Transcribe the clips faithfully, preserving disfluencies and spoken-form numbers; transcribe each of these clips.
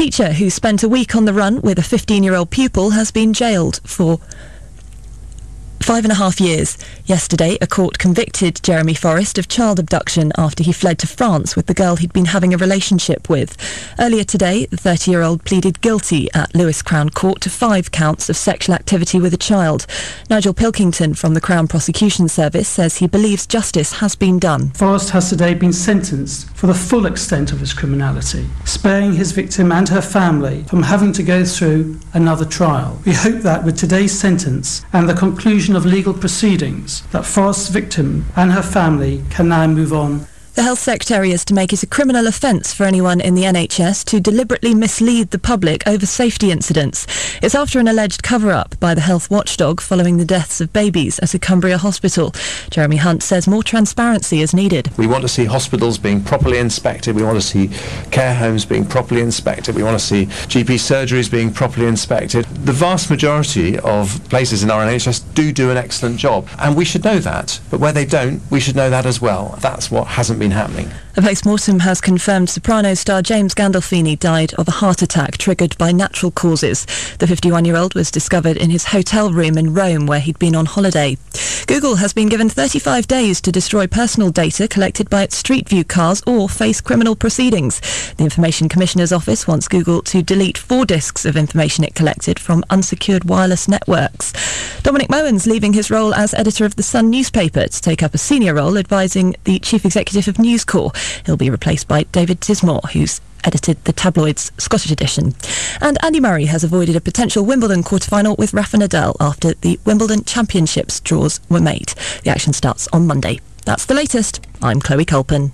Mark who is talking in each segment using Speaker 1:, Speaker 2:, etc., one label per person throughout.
Speaker 1: teacher who spent a week on the run with a fifteen-year-old pupil has been jailed for five and a half years. Yesterday, a court convicted Jeremy Forrest of child abduction after he fled to France with the girl he'd been having a relationship with. Earlier today, the thirty-year-old pleaded guilty at Lewis Crown Court to five counts of sexual activity with a child. Nigel Pilkington from the Crown Prosecution Service says he believes justice has been done.
Speaker 2: Forrest has today been sentenced for the full extent of his criminality, sparing his victim and her family from having to go through another trial. We hope that with today's sentence and the conclusion of legal proceedings, that Forrest's victim and her family can now move on.
Speaker 1: The Health Secretary is to make it a criminal offence for anyone in the N H S to deliberately mislead the public over safety incidents. It's after an alleged cover-up by the health watchdog following the deaths of babies at a Cumbria hospital. Jeremy Hunt says more transparency is needed.
Speaker 3: We want to see hospitals being properly inspected. We want to see care homes being properly inspected. We want to see G P surgeries being properly inspected. The vast majority of places in our N H S do do an excellent job, and we should know that. But where they don't, we should know that as well. That's what hasn't been happening.
Speaker 1: A post-mortem has confirmed soprano star James Gandolfini died of a heart attack triggered by natural causes. The fifty-one-year-old was discovered in his hotel room in Rome where he'd been on holiday. Google has been given thirty-five days to destroy personal data collected by its Street View cars or face criminal proceedings. The Information Commissioner's Office wants Google to delete four disks of information it collected from unsecured wireless networks. Dominic Mohan's leaving his role as editor of The Sun newspaper to take up a senior role advising the chief executive of News Corp. He'll be replaced by David Tismore, who's edited the tabloid's Scottish edition. And Andy Murray has avoided a potential Wimbledon quarter-final with Rafa Nadal after the Wimbledon Championships draws were made. The action starts on Monday. That's the latest. I'm Chloe Culpin.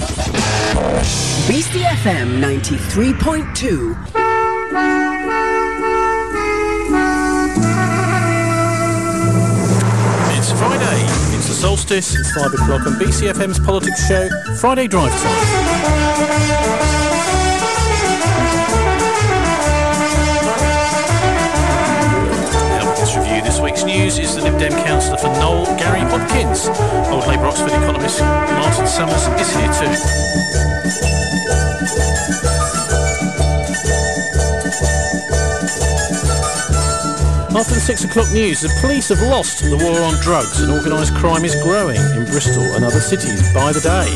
Speaker 4: B C F M ninety-three point two.
Speaker 5: It's Friday. It's the solstice. It's five o'clock on B C F M's politics show, Friday Drive Time. Review this week's news is the Lib Dem councillor for Knoll, Gary Hopkins. Old Labour Oxford economist Martin Summers is here too. After the six o'clock news, the police have lost the war on drugs and organised crime is growing in Bristol and other cities by the day.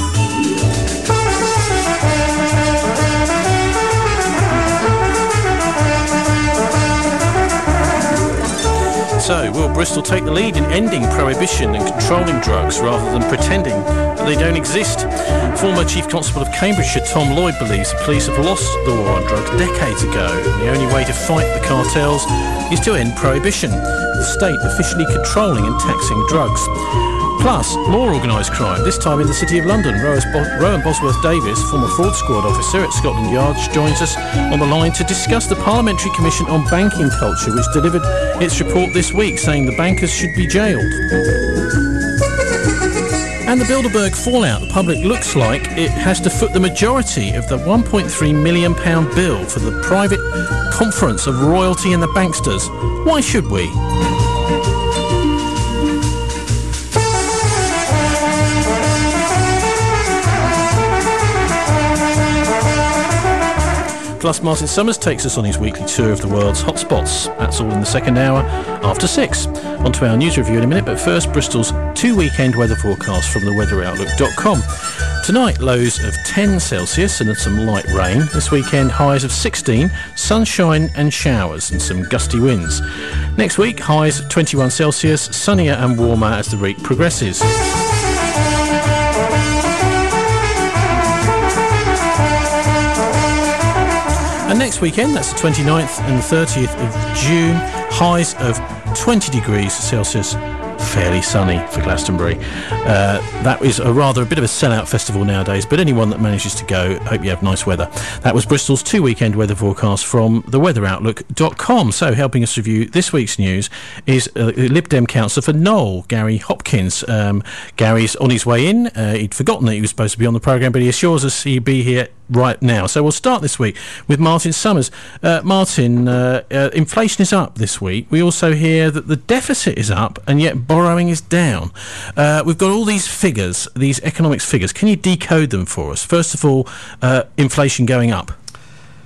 Speaker 5: So, will Bristol take the lead in ending prohibition and controlling drugs rather than pretending that they don't exist? Former Chief Constable of Cambridgeshire Tom Lloyd believes the police have lost the war on drugs decades ago. The only way to fight the cartels is to end prohibition, the state officially controlling and taxing drugs. Plus, more organised crime, this time in the City of London. Rowan Bosworth-Davies, former fraud squad officer at Scotland Yard, joins us on the line to discuss the Parliamentary Commission on Banking Culture, which delivered its report this week saying the bankers should be jailed. And the Bilderberg fallout, the public looks like it has to foot the majority of the one point three million pounds bill for the private conference of royalty and the banksters. Why should we? Plus, Martin Summers takes us on his weekly tour of the world's hotspots. That's all in the second hour after six. On to our news review in a minute, but first, Bristol's two weekend weather forecast from the weather outlook dot com. Tonight, lows of ten Celsius and some light rain. This weekend, highs of sixteen, sunshine and showers and some gusty winds. Next week, highs of twenty-one Celsius, sunnier and warmer as the week progresses. And next weekend, that's the twenty-ninth and thirtieth of June, highs of twenty degrees Celsius, fairly sunny for Glastonbury. Uh, that is a rather a bit of a sellout festival nowadays, but anyone that manages to go, hope you have nice weather. That was Bristol's two weekend weather forecast from the weather outlook dot com. So helping us review this week's news is uh, Lib Dem councillor for Knoll, Gary Hopkins. Um, Gary's on his way in. Uh, he'd forgotten that he was supposed to be on the programme, but he assures us he'd be here right now. So we'll start this week with Martin Summers. Uh, Martin, uh, uh, inflation is up this week. We also hear that the deficit is up and yet borrowing is down. Uh, we've got all these figures, these economics figures. Can you decode them for us? First of all, uh, inflation going up.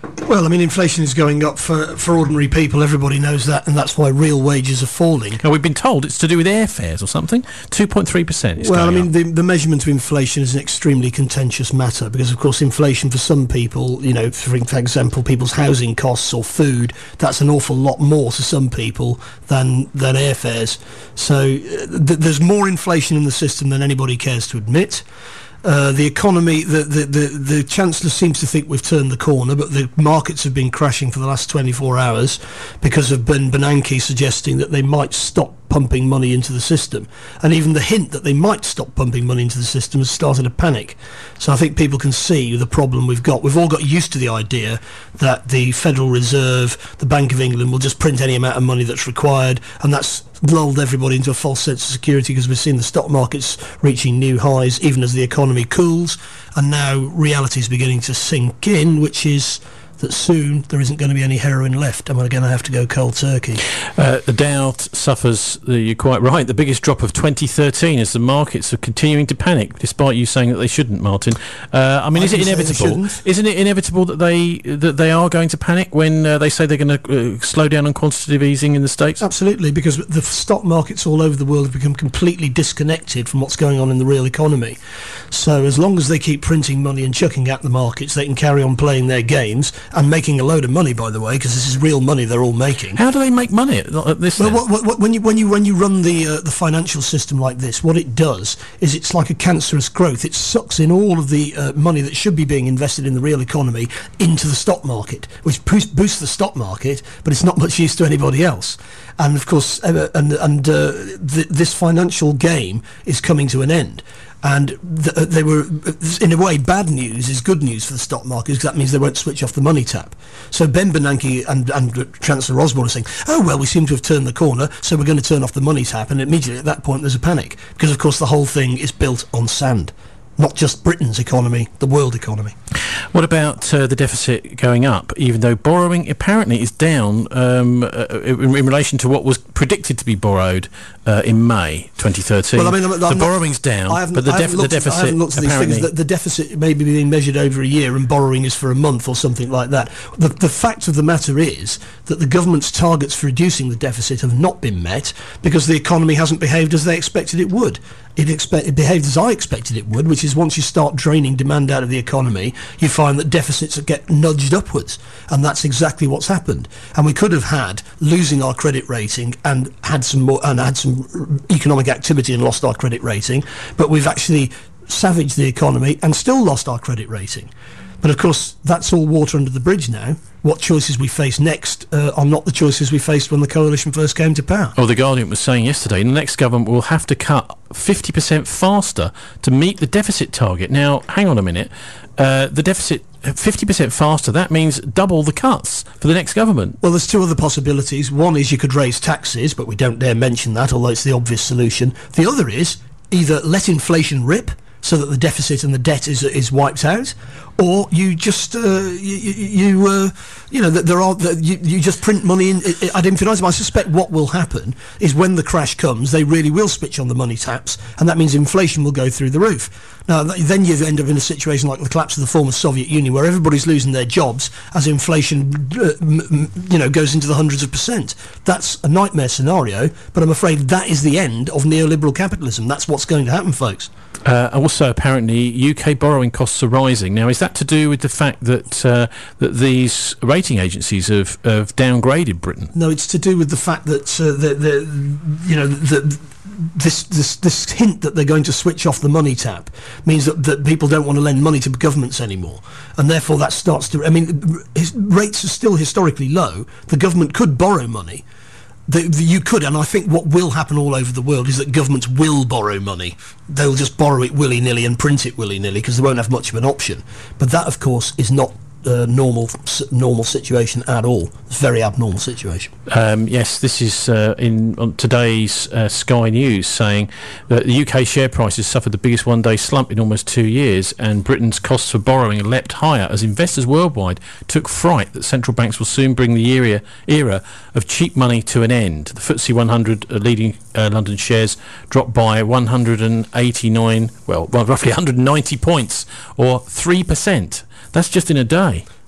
Speaker 6: Well, I mean, inflation is going up for, for ordinary people. Everybody knows that, and that's why real wages are falling.
Speaker 5: Now, we've been told it's to do with airfares or something. two point three percent.
Speaker 6: Well, I mean,
Speaker 5: up.
Speaker 6: the, the measurement of inflation is an extremely contentious matter because, of course, inflation for some people, you know, for, for example, people's housing costs or food, that's an awful lot more to some people than than airfares. So uh, th- there's more inflation in the system than anybody cares to admit. Uh, the economy, the, the, the, the Chancellor seems to think we've turned the corner, but the markets have been crashing for the last twenty-four hours because of Ben Bernanke suggesting that they might stop pumping money into the system. And even the hint that they might stop pumping money into the system has started a panic. So I think people can see the problem we've got. We've all got used to the idea that the Federal Reserve, the Bank of England, will just print any amount of money that's required, and that's lulled everybody into a false sense of security because we've seen the stock markets reaching new highs even as the economy cools, and now reality is beginning to sink in, which is that soon there isn't going to be any heroin left and we're going to have to go cold turkey.
Speaker 5: Uh, the Dow t- suffers, uh, you're quite right, the biggest drop of twenty thirteen as the markets are continuing to panic, despite you saying that they shouldn't, Martin. Uh, I mean,
Speaker 6: I
Speaker 5: is it inevitable? Isn't it inevitable that they that they are going to panic when uh, they say they're going to uh, slow down on quantitative easing in the States?
Speaker 6: Absolutely, because the stock markets all over the world have become completely disconnected from what's going on in the real economy. So as long as they keep printing money and chucking at the markets, they can carry on playing their games and making a load of money, by the way, because this is real money they're all making.
Speaker 5: How do they make money at, at this?
Speaker 6: Well, what, what, what, when you when you when you run the uh, the financial system like this, what it does is it's like a cancerous growth. It sucks in all of the uh, money that should be being invested in the real economy into the stock market, which boost, boosts the stock market, but it's not much use to anybody else. And of course, uh, and and uh, th- this financial game is coming to an end. And th- they were, in a way, bad news is good news for the stock market because that means they won't switch off the money tap. So Ben Bernanke and, and Chancellor Osborne are saying, oh, well, we seem to have turned the corner, so we're going to turn off the money tap. And immediately at that point, there's a panic because, of course, the whole thing is built on sand. Not just Britain's economy, the world economy.
Speaker 5: What about uh, the deficit going up, even though borrowing apparently is down um, uh, in, in relation to what was predicted to be borrowed uh, in May twenty thirteen?
Speaker 6: Well, I mean, I'm, I'm
Speaker 5: the
Speaker 6: not,
Speaker 5: borrowing's down,
Speaker 6: I haven't,
Speaker 5: but the,
Speaker 6: I
Speaker 5: def-
Speaker 6: haven't
Speaker 5: the
Speaker 6: looked
Speaker 5: deficit
Speaker 6: at, I haven't looked at these
Speaker 5: apparently...
Speaker 6: figures. The, the deficit may be being measured over a year and borrowing is for a month or something like that. The, the fact of the matter is that the government's targets for reducing the deficit have not been met because the economy hasn't behaved as they expected it would. It, expect, it behaved as I expected it would, which is once you start draining demand out of the economy, you find that deficits get nudged upwards. And that's exactly what's happened. And we could have had losing our credit rating and had some more and had some economic activity and lost our credit rating, but we've actually savaged the economy and still lost our credit rating. But of course, that's all water under the bridge now. What choices we face next uh, are not the choices we faced when the coalition first came to power.
Speaker 5: Well, The Guardian was saying yesterday, the next government will have to cut fifty percent faster to meet the deficit target. Now, hang on a minute. Uh, the deficit, fifty percent faster, that means double the cuts for the next government.
Speaker 6: Well, there's two other possibilities. One is you could raise taxes, but we don't dare mention that, although it's the obvious solution. The other is either let inflation rip, so that the deficit and the debt is is wiped out, or you just uh, you you, uh, you know that there are that you, you just print money in ad infinitum. I suspect what will happen is when the crash comes, they really will switch on the money taps, and that means inflation will go through the roof. Now, then you end up in a situation like the collapse of the former Soviet Union, where everybody's losing their jobs as inflation, uh, m- you know, goes into the hundreds of percent. That's a nightmare scenario, but I'm afraid that is the end of neoliberal capitalism. That's what's going to happen, folks.
Speaker 5: Uh, also, apparently, U K borrowing costs are rising. Now, is that to do with the fact that uh, that these rating agencies have, have downgraded Britain?
Speaker 6: No, it's to do with the fact that uh, the, the you know the. This, this this hint that they're going to switch off the money tap means that, that people don't want to lend money to governments anymore, and therefore that starts to. I mean, his, rates are still historically low. The government could borrow money. The, the, you could, and I think what will happen all over the world is that governments will borrow money. They'll just borrow it willy-nilly and print it willy-nilly because they won't have much of an option. But that, of course, is not Uh, normal normal situation at all. It's a very abnormal situation.
Speaker 5: Um, yes, this is uh, in on today's uh, Sky News saying that the U K share price has suffered the biggest one-day slump in almost two years, and Britain's costs for borrowing leapt higher as investors worldwide took fright that central banks will soon bring the era, era of cheap money to an end. The F T S E one hundred uh, leading uh, London shares dropped by one hundred eighty-nine, well, well roughly one hundred ninety points, or three percent. That's just in a day.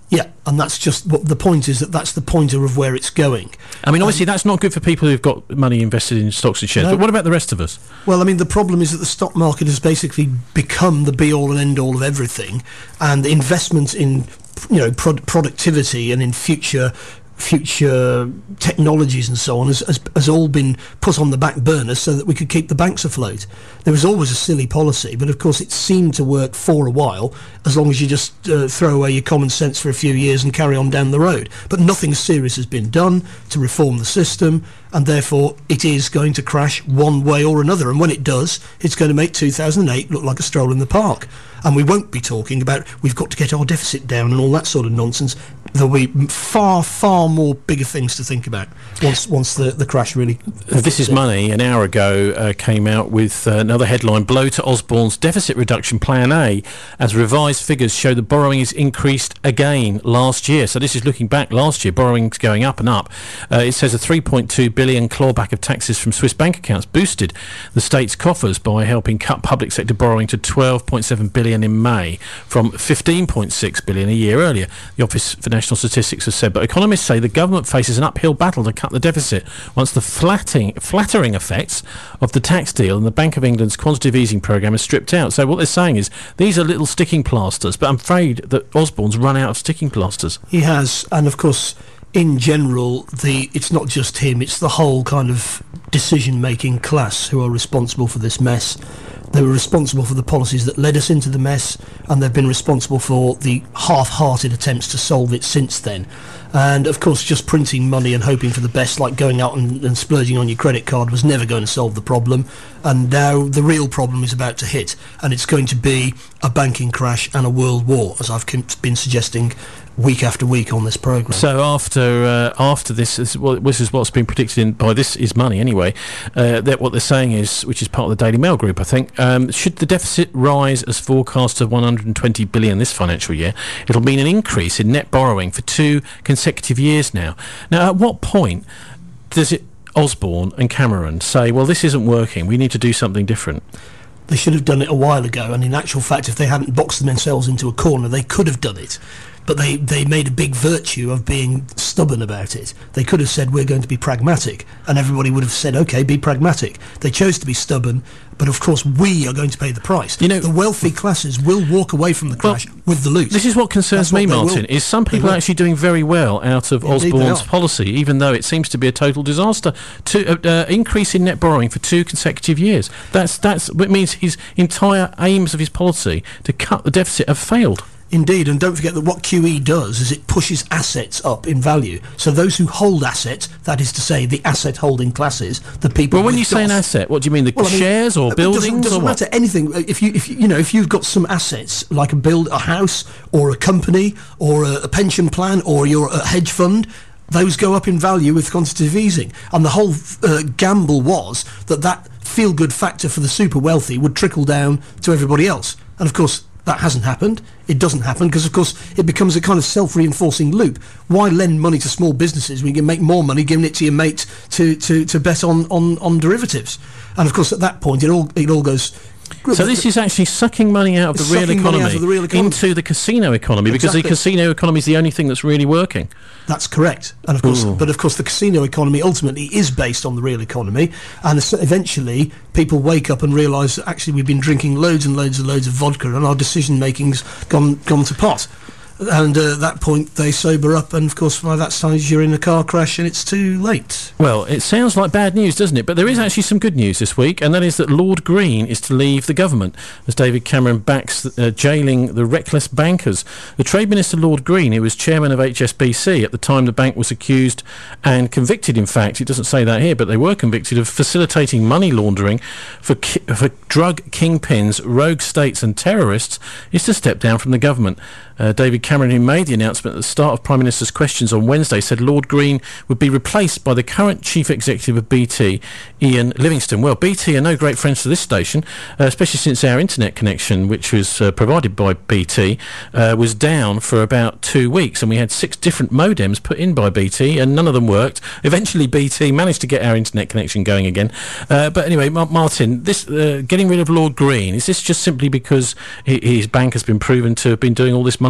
Speaker 6: Yeah, and that's just what the point is, that that's the pointer of where it's going.
Speaker 5: I mean, obviously, um, that's not good for people who've got money invested in stocks and shares. No. But what about the rest of us?
Speaker 6: Well, I mean, the problem is that the stock market has basically become the be-all and end-all of everything, and investment in, you know, pro- productivity and in future future technologies and so on has, has, has all been put on the back burner so that we could keep the banks afloat. There was always a silly policy, but of course it seemed to work for a while, as long as you just uh, throw away your common sense for a few years and carry on down the road. But nothing serious has been done to reform the system, and therefore it is going to crash one way or another. And when it does, it's going to make two thousand eight look like a stroll in the park. And we won't be talking about we've got to get our deficit down and all that sort of nonsense. There'll be far, far more bigger things to think about once once the, the crash really...
Speaker 5: This is Money, an hour ago, uh, came out with uh, another headline, Blow to Osborne's Deficit Reduction Plan A, as revised figures show the borrowing is increased again last year. So this is looking back last year, borrowing's going up and up. Uh, it says a three point two billion clawback of taxes from Swiss bank accounts boosted the state's coffers by helping cut public sector borrowing to twelve point seven billion in May from fifteen point six billion a year earlier, the Office for National Statistics has said. But economists say the government faces an uphill battle to cut the deficit once the flatting, flattering effects of the tax deal and the Bank of England's quantitative easing programme are stripped out. So what they're saying is these are little sticking plasters, but I'm afraid that Osborne's run out of sticking plasters.
Speaker 6: He has, and of course, in general, the it's not just him, it's the whole kind of decision-making class who are responsible for this mess. They were responsible for the policies that led us into the mess, and they've been responsible for the half-hearted attempts to solve it since then. And of course, just printing money and hoping for the best, like going out and, and splurging on your credit card, was never going to solve the problem. And now the real problem is about to hit, and it's going to be a banking crash and a world war, as I've been suggesting week after week on this programme.
Speaker 5: So after uh, after this, this is, well, this is what's been predicted in, by This Is Money anyway, uh, that what they're saying is, which is part of the Daily Mail group, I think, um, should the deficit rise as forecast to one hundred twenty billion this financial year, it'll mean an increase in net borrowing for two consecutive years now. Now, at what point does it Osborne and Cameron say, well, this isn't working, we need to do something different?
Speaker 6: They should have done it a while ago, and in actual fact, if they hadn't boxed themselves into a corner, they could have done it. But they, they made a big virtue of being stubborn about it. They could have said, we're going to be pragmatic, and everybody would have said, OK, be pragmatic. They chose to be stubborn, but of course we are going to pay the price. You know, the wealthy classes will walk away from the crash well, with the loot.
Speaker 5: This is what concerns
Speaker 6: That's
Speaker 5: me,
Speaker 6: what
Speaker 5: Martin, is some people are actually doing very well out of
Speaker 6: Indeed
Speaker 5: Osborne's policy, even though it seems to be a total disaster. To uh, uh, increase in net borrowing for two consecutive years. That's that's it means his entire aims of his policy to cut the deficit have failed.
Speaker 6: Indeed, and don't forget that what Q E does is it pushes assets up in value. So those who hold assets, that is to say the asset-holding classes, the people...
Speaker 5: Well, when
Speaker 6: with
Speaker 5: you say an asset, what do you mean? The
Speaker 6: well, I mean,
Speaker 5: shares or buildings
Speaker 6: doesn't, doesn't
Speaker 5: or what?
Speaker 6: matter, anything. If you, if you, you know, if you've got some assets, like a build, a house, or a company, or a, a pension plan, or your a hedge fund, those go up in value with quantitative easing. And the whole uh, gamble was that that feel-good factor for the super wealthy would trickle down to everybody else. And of course, that hasn't happened. It doesn't happen because, of course, it becomes a kind of self-reinforcing loop. Why lend money to small businesses when you can make more money giving it to your mate to, to, to bet on, on, on derivatives? And, of course, at that point, it all it all goes...
Speaker 5: So this is actually sucking money out of, the real, economy
Speaker 6: of the real economy
Speaker 5: into the casino economy,
Speaker 6: exactly.
Speaker 5: Because the casino economy is the only thing that's really working.
Speaker 6: That's correct. And of course, Ooh. but of course the casino economy ultimately is based on the real economy, and eventually people wake up and realise that actually we've been drinking loads and loads and loads of vodka and our decision making's gone gone to pot. And uh, at that point they sober up, and of course by that stage you're in a car crash and it's too late.
Speaker 5: Well, it sounds like bad news, doesn't it? But there is actually some good news this week, and that is that Lord Green is to leave the government as David Cameron backs uh, jailing the reckless bankers. The Trade Minister Lord Green, who was chairman of H S B C at the time the bank was accused and convicted, in fact, it doesn't say that here, but they were convicted of facilitating money laundering for, ki- for drug kingpins, rogue states and terrorists, is to step down from the government. Uh, David Cameron, who made the announcement at the start of Prime Minister's questions on Wednesday, said Lord Green would be replaced by the current Chief Executive of B T, Ian Livingstone. Well, B T are no great friends to this station, uh, especially since our internet connection, which was uh, provided by B T, uh, was down for about two weeks, and we had six different modems put in by B T, and none of them worked. Eventually, B T managed to get our internet connection going again. Uh, but anyway, Ma- Martin, this uh, getting rid of Lord Green, is this just simply because he- his bank has been proven to have been doing all this money laundering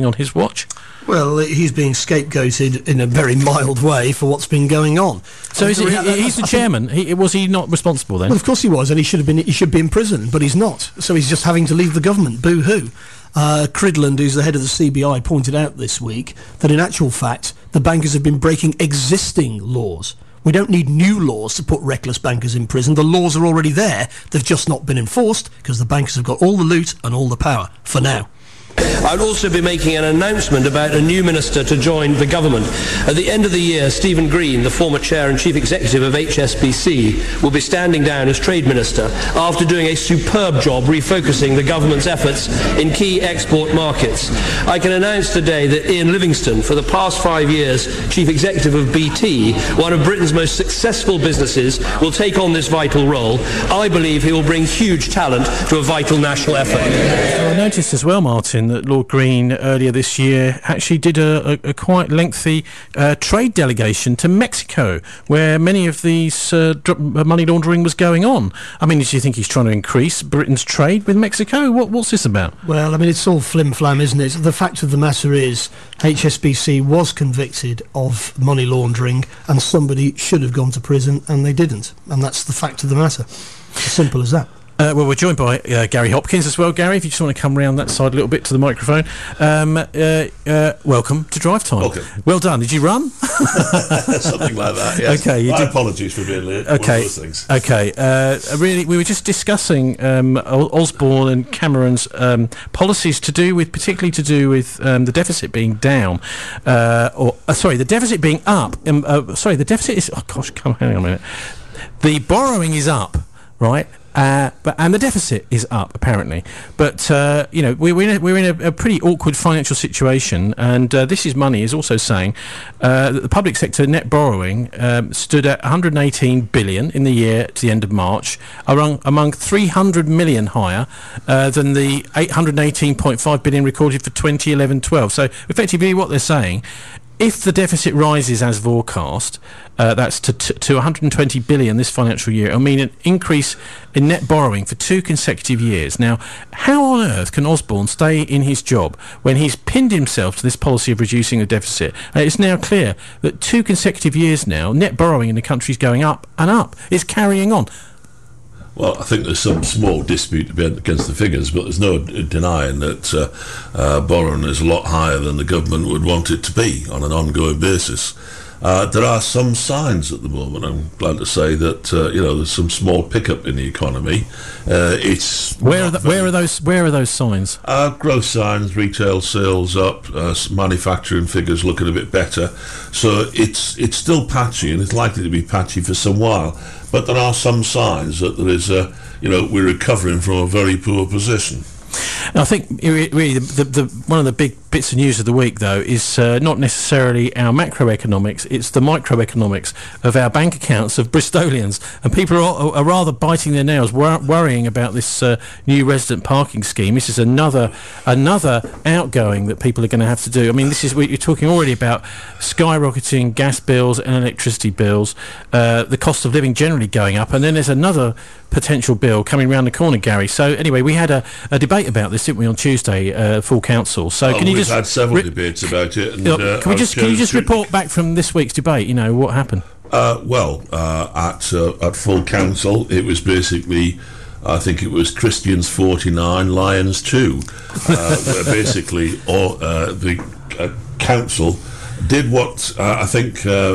Speaker 5: on his watch?
Speaker 6: Well, he's being scapegoated in a very mild way for what's been going on.
Speaker 5: So is it, he, he's the chairman. He, was he not responsible then?
Speaker 6: Well, of course he was, and he should have been. He should be in prison, but he's not. So he's just having to leave the government. Boo hoo. Uh, Cridland, who's the head of the C B I, pointed out this week that in actual fact the bankers have been breaking existing laws. We don't need new laws to put reckless bankers in prison. The laws are already there. They've just not been enforced because the bankers have got all the loot and all the power for now.
Speaker 7: I'll also be making an announcement about a new minister to join the government. At the end of the year, Stephen Green, the former chair and chief executive of H S B C, will be standing down as trade minister after doing a superb job refocusing the government's efforts in key export markets. I can announce today that Ian Livingstone, for the past five years chief executive of B T, one of Britain's most successful businesses, will take on this vital role. I believe he will bring huge talent to a vital national effort.
Speaker 5: I noticed as well, Martin, that Lord Green earlier this year actually did a, a, a quite lengthy uh, trade delegation to Mexico, where many of these uh, dr- money laundering was going on. I mean, do you think he's trying to increase Britain's trade with Mexico? What, what's this about?
Speaker 6: Well, I mean, it's all flim-flam, isn't it? The fact of the matter is H S B C was convicted of money laundering and somebody should have gone to prison and they didn't. And that's the fact of the matter. As simple as that.
Speaker 5: Uh, well, we're joined by uh, Gary Hopkins as well. Gary, if you just want to come round that side a little bit to the microphone. Um, uh, uh, welcome to Drive Time.
Speaker 8: Welcome.
Speaker 5: Well done. Did you run?
Speaker 8: Something like that, yes.
Speaker 5: Okay. You
Speaker 8: My
Speaker 5: did...
Speaker 8: apologies for being late.
Speaker 5: Okay.
Speaker 8: One of those things.
Speaker 5: Okay. Uh, really, we were just discussing um, Osborne and Cameron's um, policies to do with, particularly to do with um, the deficit being down, uh, or uh, sorry, the deficit being up. Um, uh, sorry, the deficit is. Oh gosh, come hang on a minute. The borrowing is up, right? Uh, but and the deficit is up apparently, but uh, you know we, we're in, a, we're in a, a pretty awkward financial situation, and uh, This Is Money is also saying uh, that the public sector net borrowing um, stood at one hundred eighteen billion in the year to the end of March, among, among three hundred million higher uh, than the eight hundred eighteen point five billion recorded for twenty eleven twelve. So effectively, what they're saying, if the deficit rises as forecast, uh, that's to, to to one hundred twenty billion this financial year. I mean, an increase in net borrowing for two consecutive years. Now, how on earth can Osborne stay in his job when he's pinned himself to this policy of reducing the deficit? And it's now clear that two consecutive years now, net borrowing in the country is going up and up. It's carrying on.
Speaker 8: Well, I think there's some small dispute against the figures, but there's no denying that uh, uh, borrowing is a lot higher than the government would want it to be on an ongoing basis. Uh, there are some signs at the moment. I'm glad to say that uh, you know there's some small pickup in the economy. Uh, it's
Speaker 5: where are the, where are those where are those signs?
Speaker 8: Uh, growth signs, retail sales up, uh, manufacturing figures looking a bit better. So it's it's still patchy, and it's likely to be patchy for some while. But there are some signs that there is a you know we're recovering from a very poor position.
Speaker 5: I think really the, the, the one of the big bits of news of the week, though, is uh, not necessarily our macroeconomics, it's the microeconomics of our bank accounts of Bristolians. And people are, are rather biting their nails, wor- worrying about this uh, new resident parking scheme. This is another another outgoing that people are going to have to do. I mean, this is you're talking already about skyrocketing gas bills and electricity bills, uh, the cost of living generally going up, and then there's another potential bill coming round the corner, Gary. So anyway, we had a, a debate about this, didn't we, on Tuesday, uh, full council. So
Speaker 8: oh,
Speaker 5: can you
Speaker 8: we've
Speaker 5: just
Speaker 8: had several
Speaker 5: re-
Speaker 8: debates about it. And,
Speaker 5: uh,
Speaker 8: uh,
Speaker 5: can we just can you just report back from this week's debate? You know what happened?
Speaker 8: Uh, well, uh, at uh, at full council, it was basically, I think it was Christians forty-nine, Lions two, uh, where basically all uh, the uh, council did what uh, I think uh,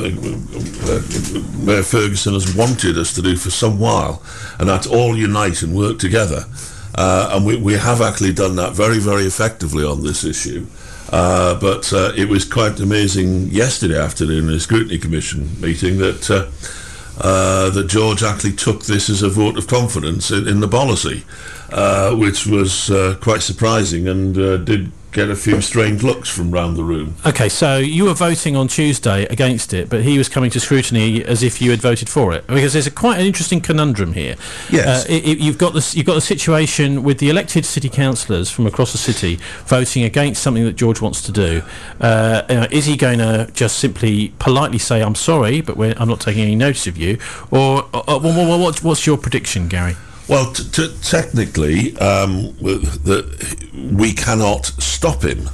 Speaker 8: Mayor Ferguson has wanted us to do for some while, and that's all unite and work together. Uh, and we, we have actually done that very, very effectively on this issue. Uh, but uh, it was quite amazing yesterday afternoon in the Scrutiny Commission meeting that uh, uh, that George actually took this as a vote of confidence in, in the policy, uh, which was uh, quite surprising and uh, did get a few strange looks from round the room.
Speaker 5: Okay, so you were voting on Tuesday against it, but he was coming to scrutiny as if you had voted for it, because there's a quite an interesting conundrum here.
Speaker 8: Yes,
Speaker 5: uh, it, it, you've got this. You've got a situation with the elected city councillors from across the city voting against something that George wants to do. Uh, you know, is he going to just simply politely say, "I'm sorry, but we're, I'm not taking any notice of you," or, or, or what, what, what's your prediction, Gary?
Speaker 8: Well, t- t- technically, um, the, we cannot stop him.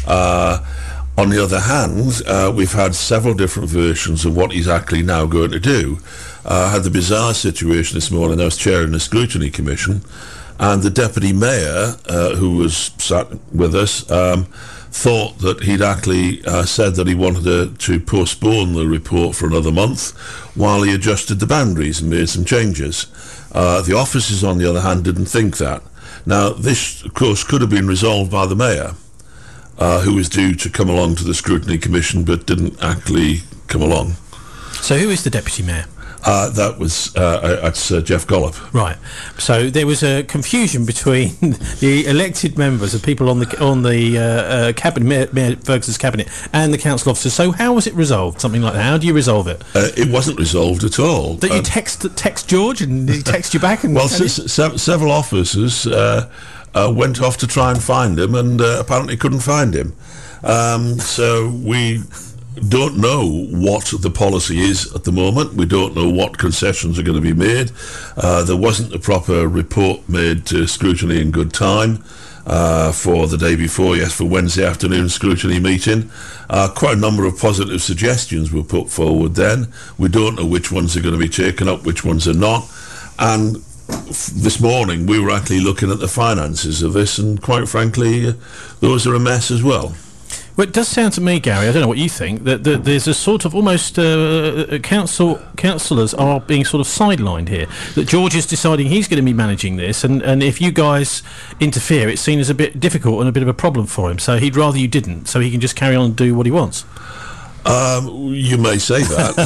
Speaker 8: Uh, on the other hand, uh, we've had several different versions of what he's actually now going to do. Uh, I had the bizarre situation this morning. I was chairing the Scrutiny Commission, and the Deputy Mayor, uh, who was sat with us, um, thought that he'd actually uh, said that he wanted to, to postpone the report for another month while he adjusted the boundaries and made some changes. Uh, the officers, on the other hand, didn't think that. Now, this, of course, could have been resolved by the Mayor, uh, who was due to come along to the Scrutiny Commission but didn't actually come along.
Speaker 5: So who is the Deputy Mayor?
Speaker 8: Uh, that was uh, that's uh, Jeff Gollop.
Speaker 5: Right. So there was a confusion between the elected members of people on the on the uh, uh, cabinet, Mayor, Mayor Ferguson's cabinet, and the council officers. So how was it resolved? Something like that. How do you resolve it?
Speaker 8: Uh, it wasn't resolved at all.
Speaker 5: Did you text text George and did he text you back? And
Speaker 8: well, s- s- several officers uh, uh, went off to try and find him, and uh, apparently couldn't find him. Um, so we don't know what the policy is at the moment. We don't know what concessions are going to be made. Uh, there wasn't a proper report made to Scrutiny in good time uh, for the day before, yes, for Wednesday afternoon Scrutiny meeting. Uh, quite a number of positive suggestions were put forward then. We don't know which ones are going to be taken up, which ones are not. And f- this morning we were actually looking at the finances of this, and quite frankly, uh, those are a mess as well.
Speaker 5: Well, it does sound to me, Gary, I don't know what you think, that, that there's a sort of almost uh, council councillors are being sort of sidelined here. That George is deciding he's going to be managing this, and, and if you guys interfere, it's seen as a bit difficult and a bit of a problem for him. So he'd rather you didn't, so he can just carry on and do what he wants.
Speaker 8: Um, you may say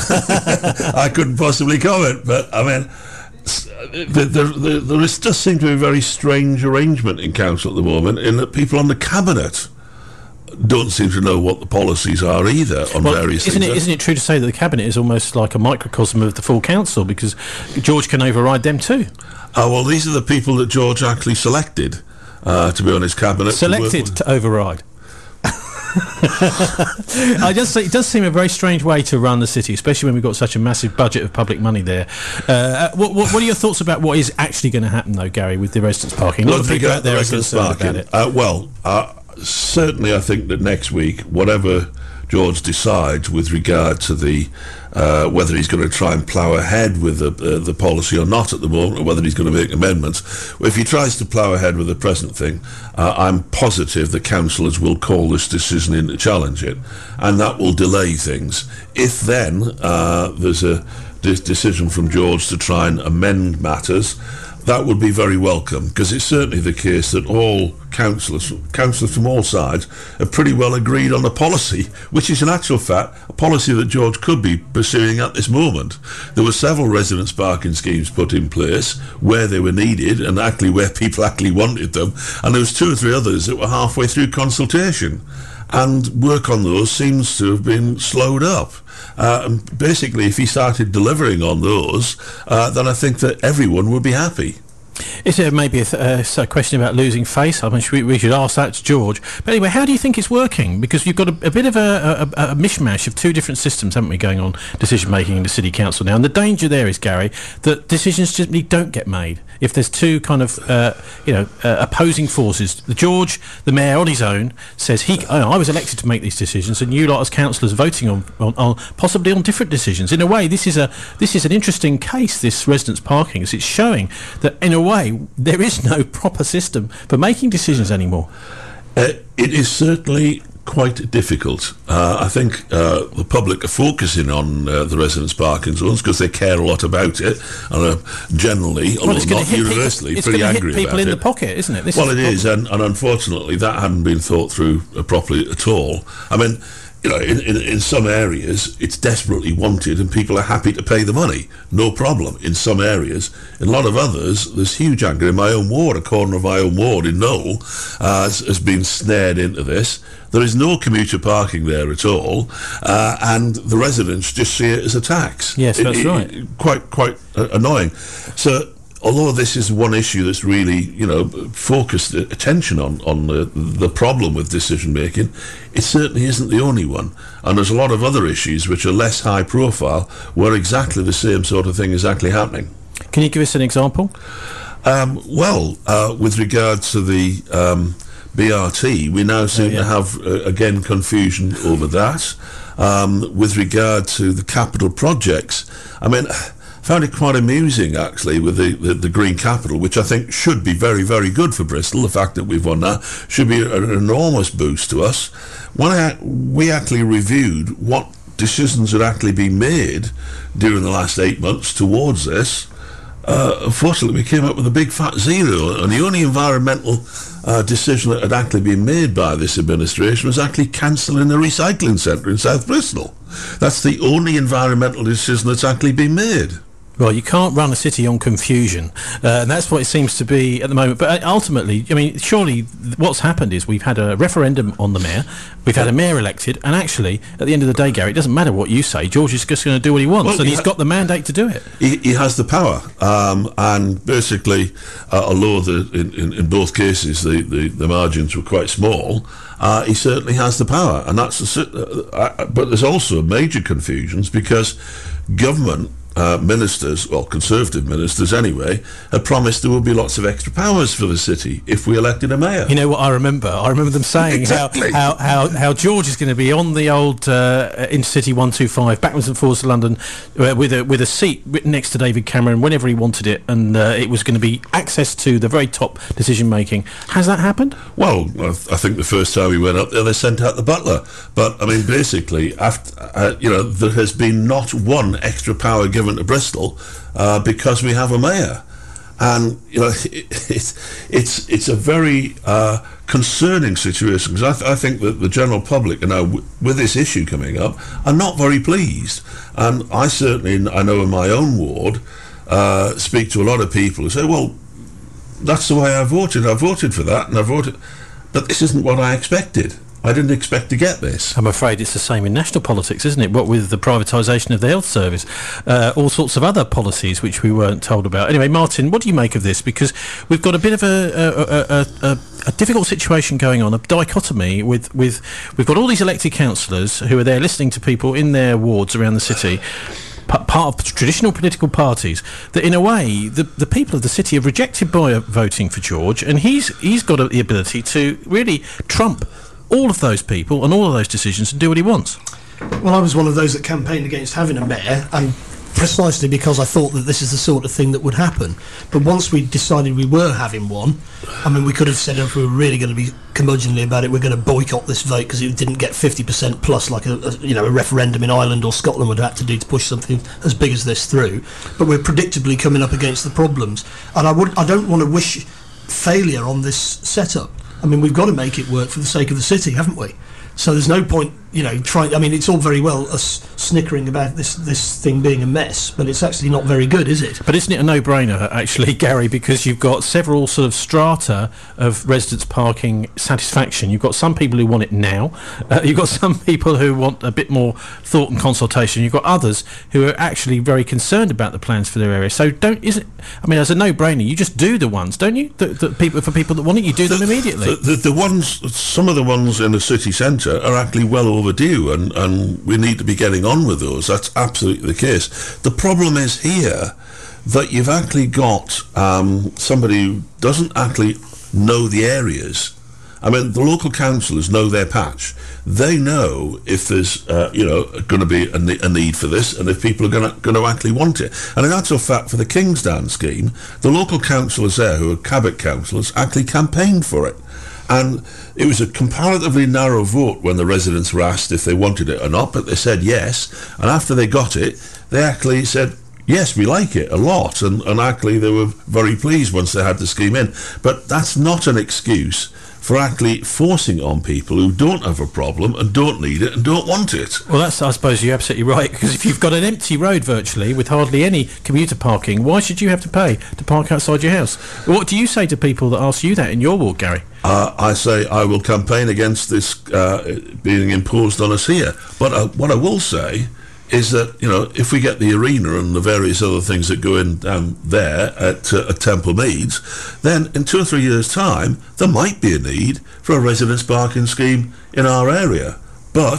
Speaker 8: that. I couldn't possibly comment, but I mean, there, there, there, there is, does seem to be a very strange arrangement in council at the moment, in that people on the cabinet don't seem to know what the policies are either on
Speaker 5: well,
Speaker 8: various
Speaker 5: isn't
Speaker 8: things.
Speaker 5: It, isn't it true to say that the cabinet is almost like a microcosm of the full council, because George can override them too?
Speaker 8: Uh, well, these are the people that George actually selected uh, to be on his cabinet.
Speaker 5: Selected to, to override. I just it does seem a very strange way to run the city, especially when we've got such a massive budget of public money there. Uh, what, what, what are your thoughts about what is actually going to happen, though, Gary, with the residence parking? A lot of people out there are concerned about it.
Speaker 8: Uh, well, uh, certainly I think that next week, whatever George decides with regard to the uh, whether he's going to try and plough ahead with the, uh, the policy or not at the moment, or whether he's going to make amendments, if he tries to plough ahead with the present thing, uh, I'm positive the councillors will call this decision in to challenge it, and that will delay things. If then uh, there's a de- decision from George to try and amend matters, that would be very welcome, because it's certainly the case that all councillors, councillors from all sides, have pretty well agreed on a policy, which is in actual fact a policy that George could be pursuing at this moment. There were several residence parking schemes put in place where they were needed and actually where people actually wanted them, and there was two or three others that were halfway through consultation, and work on those seems to have been slowed up. Uh, and basically, if he started delivering on those, uh, then I think that everyone would be happy.
Speaker 5: Is there maybe a, th- uh, a question about losing face? I mean, we, we should ask that to George. But anyway, how do you think it's working? Because you've got a, a bit of a, a, a mishmash of two different systems, haven't we, going on decision-making in the City Council now? And the danger there is, Gary, that decisions simply don't get made. If there's two kind of, uh, you know, uh, opposing forces, the George, the Mayor on his own, says, he, oh, I was elected to make these decisions, and you lot as councillors voting on, on, on possibly on different decisions. In a way, this is a this is an interesting case, this residence parking, as it's showing that, in a way, there is no proper system for making decisions anymore.
Speaker 8: Uh, it is certainly quite difficult. Uh, I think uh, the public are focusing on uh, the residence parking zones because they care a lot about it, and are generally,
Speaker 5: well,
Speaker 8: although not universally,
Speaker 5: people,
Speaker 8: pretty
Speaker 5: hit
Speaker 8: angry
Speaker 5: people
Speaker 8: about
Speaker 5: in
Speaker 8: it.
Speaker 5: the pocket, isn't it? This
Speaker 8: well,
Speaker 5: is
Speaker 8: it is, and, and unfortunately, that hadn't been thought through uh, properly at all. I mean, you know, in, in, in some areas, it's desperately wanted and people are happy to pay the money. No problem in some areas. In a lot of others, there's huge anger. In my own ward, a corner of my own ward in Knoll uh, has, has been snared into this. There is no commuter parking there at all, uh, and the residents just see it as a tax.
Speaker 5: Yes,
Speaker 8: it,
Speaker 5: that's
Speaker 8: it,
Speaker 5: right.
Speaker 8: It, quite, quite uh, annoying. So, although this is one issue that's really, you know, focused attention on, on the, the problem with decision making, it certainly isn't the only one. And there's a lot of other issues which are less high profile where exactly the same sort of thing is actually happening.
Speaker 5: Can you give us an example?
Speaker 8: Um, well, uh, with regard to the um, B R T, we now seem
Speaker 5: yeah.
Speaker 8: to have, uh, again, confusion over that. Um, with regard to the capital projects, I mean, I found it quite amusing, actually, with the, the, the Green Capital, which I think should be very, very good for Bristol. The fact that we've won that should be an enormous boost to us. When I, we actually reviewed what decisions had actually been made during the last eight months towards this, uh, unfortunately we came up with a big fat zero, and the only environmental uh, decision that had actually been made by this administration was actually cancelling the recycling centre in South Bristol. That's the only environmental decision that's actually been made.
Speaker 5: Well, you can't run a city on confusion, uh, and that's what it seems to be at the moment. But ultimately, I mean, surely what's happened is we've had a referendum on the mayor, we've had a mayor elected, and actually, at the end of the day, Gary, it doesn't matter what you say, George is just going to do what he wants, well, and he he's ha- got the mandate to do it.
Speaker 8: He, he has the power, um, and basically, uh, although the, in, in, in both cases the, the, the margins were quite small, uh, he certainly has the power, and that's. A, uh, but there's also major confusions because government. Uh, ministers, well, Conservative ministers anyway, had promised there would be lots of extra powers for the city if we elected a mayor.
Speaker 5: You know what I remember? I remember them saying
Speaker 8: exactly.
Speaker 5: how, how, how, how George is going to be on the old uh, Intercity one two five, backwards and forwards to London, uh, with a with a seat written next to David Cameron whenever he wanted it, and uh, it was going to be access to the very top decision-making. Has that happened?
Speaker 8: Well, I, th- I think the first time we went up there, they sent out the butler. But, I mean, basically, after uh, you know, there has been not one extra power given to Bristol uh, because we have a mayor, and you know it, it's it's it's a very uh, concerning situation because I, th- I think that the general public, you know, w- with this issue coming up, are not very pleased. And I certainly, I know in my own ward, uh, speak to a lot of people who say, "Well, that's the way I voted. I voted for that, and I voted, but this isn't what I expected." I didn't expect to get this.
Speaker 5: I'm afraid it's the same in national politics, isn't it? What with the privatisation of the health service, uh, all sorts of other policies which we weren't told about. Anyway, Martin, what do you make of this? Because we've got a bit of a, a, a, a, a difficult situation going on, a dichotomy with, with we've got all these elected councillors who are there listening to people in their wards around the city, part of traditional political parties, that in a way the, the people of the city have rejected by voting for George, and he's he's got the ability to really trump all of those people and all of those decisions and do what he wants.
Speaker 6: Well, I was one of those that campaigned against having a mayor, and precisely because I thought that this is the sort of thing that would happen. But once we decided we were having one, I mean, we could have said if we were really going to be curmudgeonly about it, we're going to boycott this vote because it didn't get fifty percent plus like a, a you know a referendum in Ireland or Scotland would have to do to push something as big as this through. But we're predictably coming up against the problems, and I would I don't want to wish failure on this setup. I mean, we've got to make it work for the sake of the city, haven't we? So there's no point, you know, trying. I mean, it's all very well us snickering about this this thing being a mess, but it's actually not very good, is it?
Speaker 5: But isn't it a no-brainer, actually, Gary? Because you've got several sort of strata of residents' parking satisfaction. You've got some people who want it now. Uh, you've got some people who want a bit more thought and consultation. You've got others who are actually very concerned about the plans for their area. So don't. Is it? I mean, as a no-brainer, you just do the ones, don't you? The, the people for people that want it, you do the, them immediately.
Speaker 8: The, the, the ones, some of the ones in the city centre are actually well overdue, and, and we need to be getting on with those. That's absolutely the case. The problem is here that you've actually got um, somebody who doesn't actually know the areas. I mean, the local councillors know their patch. They know if there's, uh, you know, going to be a, ne- a need for this, and if people are going to going to actually want it. And in actual fact, for the Kingsdown scheme, the local councillors there, who are Cabot councillors, actually campaigned for it. And it was a comparatively narrow vote when the residents were asked if they wanted it or not, but they said yes. And after they got it, they actually said, yes, we like it a lot. And, and actually they were very pleased once they had the scheme in. But that's not an excuse for actually forcing on people who don't have a problem and don't need it and don't want it.
Speaker 5: Well, that's, I suppose you're absolutely right, because if you've got an empty road virtually with hardly any commuter parking, why should you have to pay to park outside your house? What do you say to people that ask you that in your ward, Gary?
Speaker 8: Uh, I say I will campaign against this uh, being imposed on us here. But uh, what I will say is that, you know, if we get the arena and the various other things that go in down there at, uh, at Temple Meads, then in two or three years' time, there might be a need for a residence parking scheme in our area. But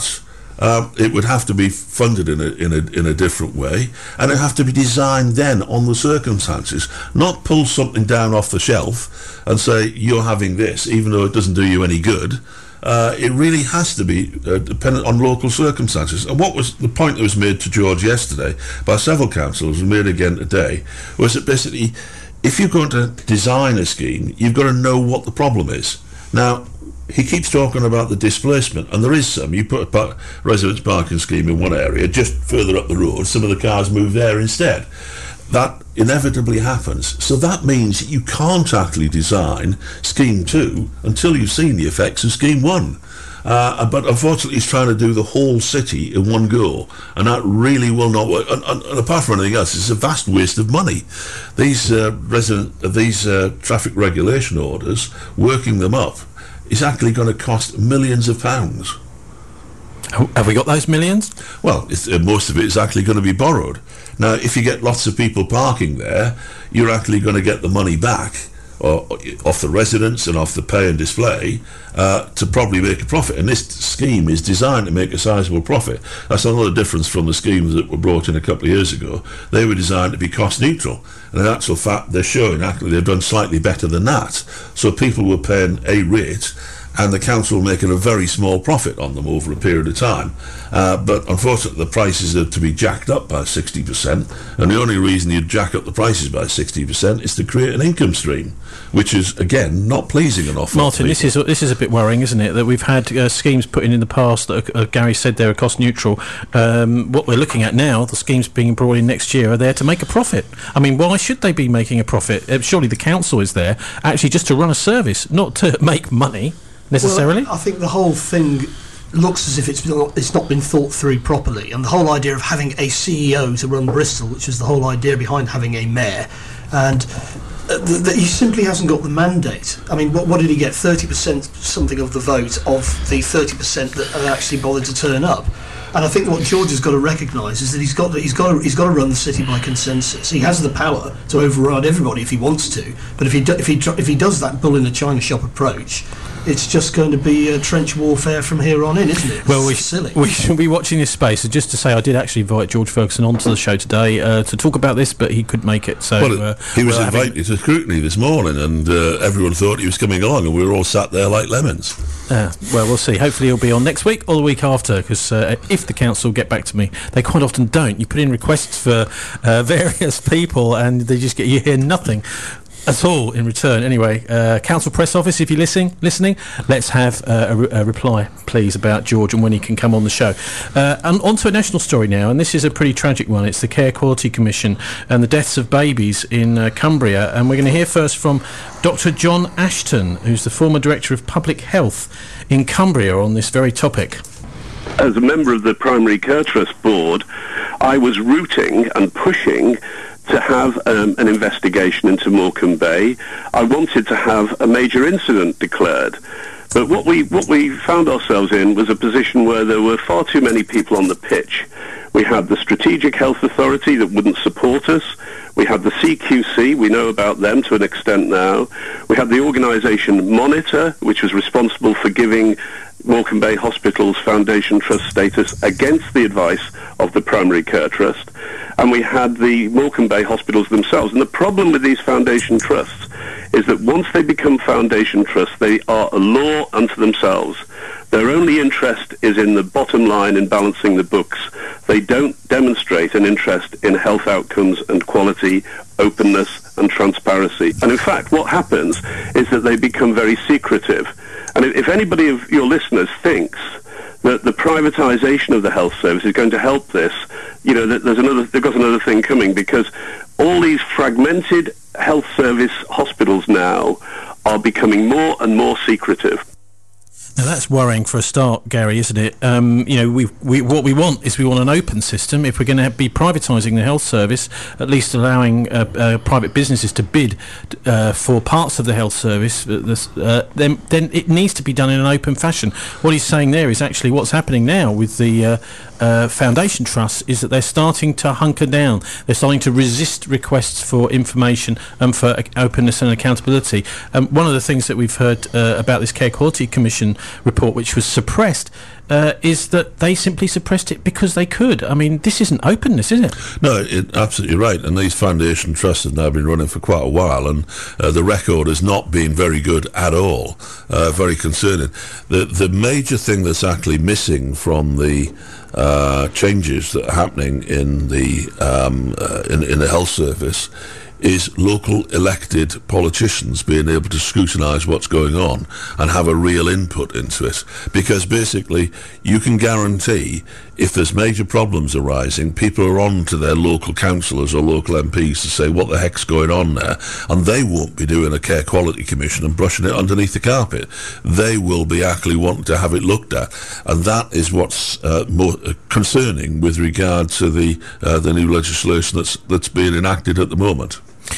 Speaker 8: Um, it would have to be funded in a, in a in a different way, and it have to be designed then on the circumstances, not pull something down off the shelf and say you're having this, even though it doesn't do you any good. Uh, it really has to be uh, dependent on local circumstances. And what was the point that was made to George yesterday by several councillors, and made again today, was that basically, if you're going to design a scheme, you've got to know what the problem is. Now, he keeps talking about the displacement, and there is some. You put a par- residence parking scheme in one area, just further up the road, some of the cars move there instead. That inevitably happens. So that means that you can't actually design Scheme two until you've seen the effects of Scheme one. Uh, but unfortunately, he's trying to do the whole city in one go, and that really will not work. And, and, and apart from anything else, it's a vast waste of money. These uh, resident, these uh, traffic regulation orders, working them up, is actually going to cost millions of pounds.
Speaker 5: Have we got those millions?
Speaker 8: Well, it's, uh, most of it is actually going to be borrowed. Now, if you get lots of people parking there, you're actually going to get the money back or, off the residents and off the pay and display uh, to probably make a profit. And this scheme is designed to make a sizable profit. That's another difference from the schemes that were brought in a couple of years ago. They were designed to be cost neutral. And in actual fact, they're showing actually they've done slightly better than that. So people were paying a rate, and the council making a very small profit on them over a period of time. Uh, but unfortunately, the prices are to be jacked up by sixty percent, and the only reason you jack up the prices by sixty percent is to create an income stream, which is, again, not pleasing an awful lot of
Speaker 5: Martin, this is this is a bit worrying, isn't it, that we've had uh, schemes put in in the past that, uh, Gary said they're cost neutral. Um, what we're looking at now, the schemes being brought in next year, are there to make a profit. I mean, why should they be making a profit? Uh, surely the council is there actually just to run a service, not to make money. Necessarily?
Speaker 6: Well, I think the whole thing looks as if it's not, it's not been thought through properly, and the whole idea of having a C E O to run Bristol, which is the whole idea behind having a mayor, and uh, th- th- he simply hasn't got the mandate. I mean, what, what did he get? thirty percent something of the vote of the thirty percent that are actually bothered to turn up. And I think what George has got to recognise is that he's got to, he's got to, he's got to run the city by consensus. He has the power to override everybody if he wants to, but if he do, if he tr- if he does that bull in the china shop approach, it's just going to be uh, trench warfare from here on in, isn't it?
Speaker 5: Well, we,
Speaker 6: it's silly.
Speaker 5: we should be watching this space. So just to say, I did actually invite George Ferguson onto the show today uh, to talk about this, but he couldn't make it. So
Speaker 8: well,
Speaker 5: uh,
Speaker 8: he was
Speaker 5: invited
Speaker 8: having... to scrutiny this morning, and uh, everyone thought he was coming along, and we were all sat there like lemons.
Speaker 5: Uh, well, we'll see. Hopefully he'll be on next week or the week after, because uh, if the council get back to me, they quite often don't. You put in requests for uh, various people, and they just get you hear nothing at all in return. Anyway, uh, Council Press Office, if you're listening, listening, let's have uh, a, re- a reply, please, about George and when he can come on the show. Uh, and on to a national story now, and this is a pretty tragic one. It's the Care Quality Commission and the deaths of babies in uh, Cumbria, and we're going to hear first from Doctor John Ashton, who's the former Director of Public Health in Cumbria, on this very topic.
Speaker 9: As a member of the Primary Care Trust Board, I was rooting and pushing to have um, an investigation into Morecambe Bay. I wanted to have a major incident declared. But what we what we found ourselves in was a position where there were far too many people on the pitch. We had the Strategic Health Authority that wouldn't support us. We had the C Q C, we know about them to an extent now. We had the organisation Monitor, which was responsible for giving Morecambe Bay Hospital's Foundation Trust status against the advice of the Primary Care Trust. And we had the Morecambe Bay hospitals themselves. And the problem with these foundation trusts is that once they become foundation trusts, they are a law unto themselves. Their only interest is in the bottom line, in balancing the books. They don't demonstrate an interest in health outcomes and quality, openness and transparency. And in fact, what happens is that they become very secretive. And if anybody of your listeners thinks that the privatisation of the health service is going to help this, you know, there's another, they've got another thing coming, because all these fragmented health service hospitals now are becoming more and more secretive.
Speaker 5: Now that's worrying for a start, Gary, isn't it? Um, you know, we, we what we want is we want an open system. If we're going to be privatising the health service, at least allowing uh, uh, private businesses to bid uh, for parts of the health service, uh, this, uh, then then it needs to be done in an open fashion. What he's saying there is actually what's happening now with the uh, uh, foundation trusts is that they're starting to hunker down. They're starting to resist requests for information and for openness and accountability. Um, one of the things that we've heard uh, about this Care Quality Commission report, which was suppressed uh, is that they simply suppressed it because they could. I mean, this isn't openness, is it?
Speaker 8: No, it, absolutely right. And these foundation trusts have now been running for quite a while, and uh, the record has not been very good at all. Uh, very concerning. The the major thing that's actually missing from the uh, changes that are happening in the um, uh, in, in the health service is local elected politicians being able to scrutinise what's going on and have a real input into it. Because basically, you can guarantee if there's major problems arising, people are on to their local councillors or local M Ps to say what the heck's going on there, and they won't be doing a care quality commission and brushing it underneath the carpet. They will be actually wanting to have it looked at, and that is what's uh, more uh, concerning with regard to the uh, the new legislation that's that's being enacted at the moment.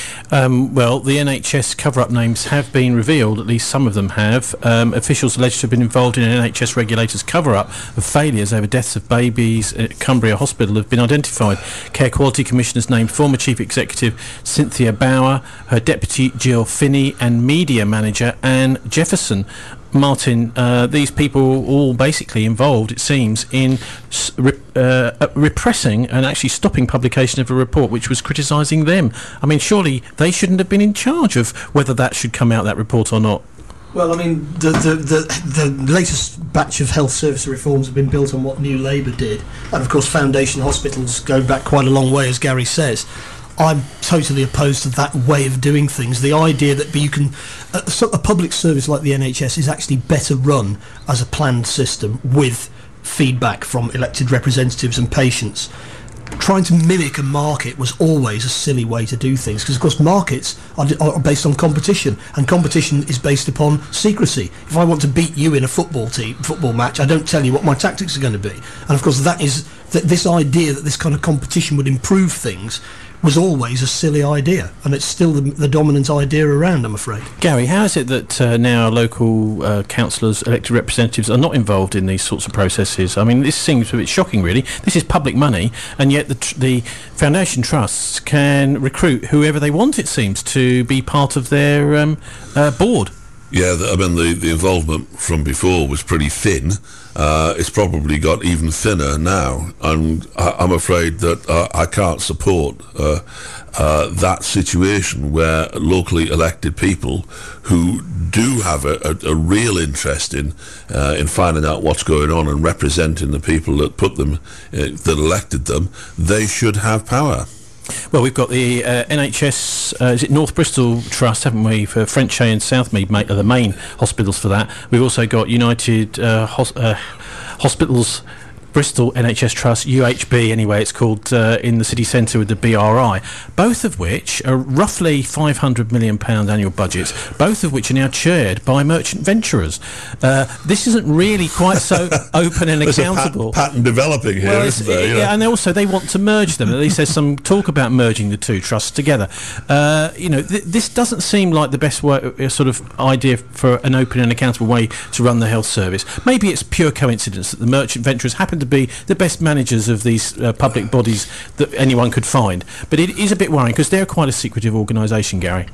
Speaker 5: Um, well, the N H S cover-up names have been revealed, at least some of them have. Um, officials alleged to have been involved in an N H S regulator's cover-up of failures over deaths of babies at Cumbria Hospital have been identified. Care Quality Commissioners named former Chief Executive Cynthia Bauer, her Deputy Jill Finney and Media Manager Anne Jefferson. Martin, uh, these people all basically involved, it seems, in re- uh, repressing and actually stopping publication of a report which was criticising them. I mean, surely they shouldn't have been in charge of whether that should come out, that report, or not.
Speaker 6: Well, I mean, the, the, the, the latest batch of health service reforms have been built on what New Labour did. And, of course, foundation hospitals go back quite a long way, as Gary says. I'm totally opposed to that way of doing things. The idea that you can... Uh, so a public service like the N H S is actually better run as a planned system with feedback from elected representatives and patients. Trying to mimic a market was always a silly way to do things, because of course markets are, are based on competition, and competition is based upon secrecy. If I want to beat you in a football team football match, I don't tell you what my tactics are going to be. And of course that is that this idea that this kind of competition would improve things was always a silly idea, and it's still the, the dominant idea around, I'm afraid.
Speaker 5: Gary, how is it that uh, now local uh, councillors, elected representatives are not involved in these sorts of processes? I mean, this seems a bit shocking, really. This is public money, and yet the, tr- the foundation trusts can recruit whoever they want, it seems, to be part of their um, uh, board.
Speaker 8: Yeah, the, I mean, the, the involvement from before was pretty thin. Uh, it's probably got even thinner now, and I, I'm afraid that uh, I can't support uh, uh, that situation where locally elected people who do have a, a, a real interest in uh, in finding out what's going on and representing the people that put them, uh, that elected them, they should have power.
Speaker 5: Well, we've got the uh, N H S, uh, is it North Bristol Trust, haven't we, for Frenchay and Southmead, mate, are the main hospitals for that. We've also got United uh, hos- uh, Hospitals Bristol N H S Trust, U H B anyway it's called, uh, in the city centre with the B R I, both of which are roughly five hundred million pounds annual budgets, both of which are now chaired by merchant venturers. Uh, this isn't really quite so open and accountable.
Speaker 8: There's a pat- pattern developing here,
Speaker 5: well,
Speaker 8: isn't there?
Speaker 5: Yeah,
Speaker 8: yeah,
Speaker 5: and also they want to merge them. At least there's some talk about merging the two trusts together. Uh, you know, th- this doesn't seem like the best way, uh, sort of idea for an open and accountable way to run the health service. Maybe it's pure coincidence that the merchant venturers happen to be the best managers of these uh, public bodies that anyone could find. But it is a bit worrying because they're quite a secretive organisation, Gary.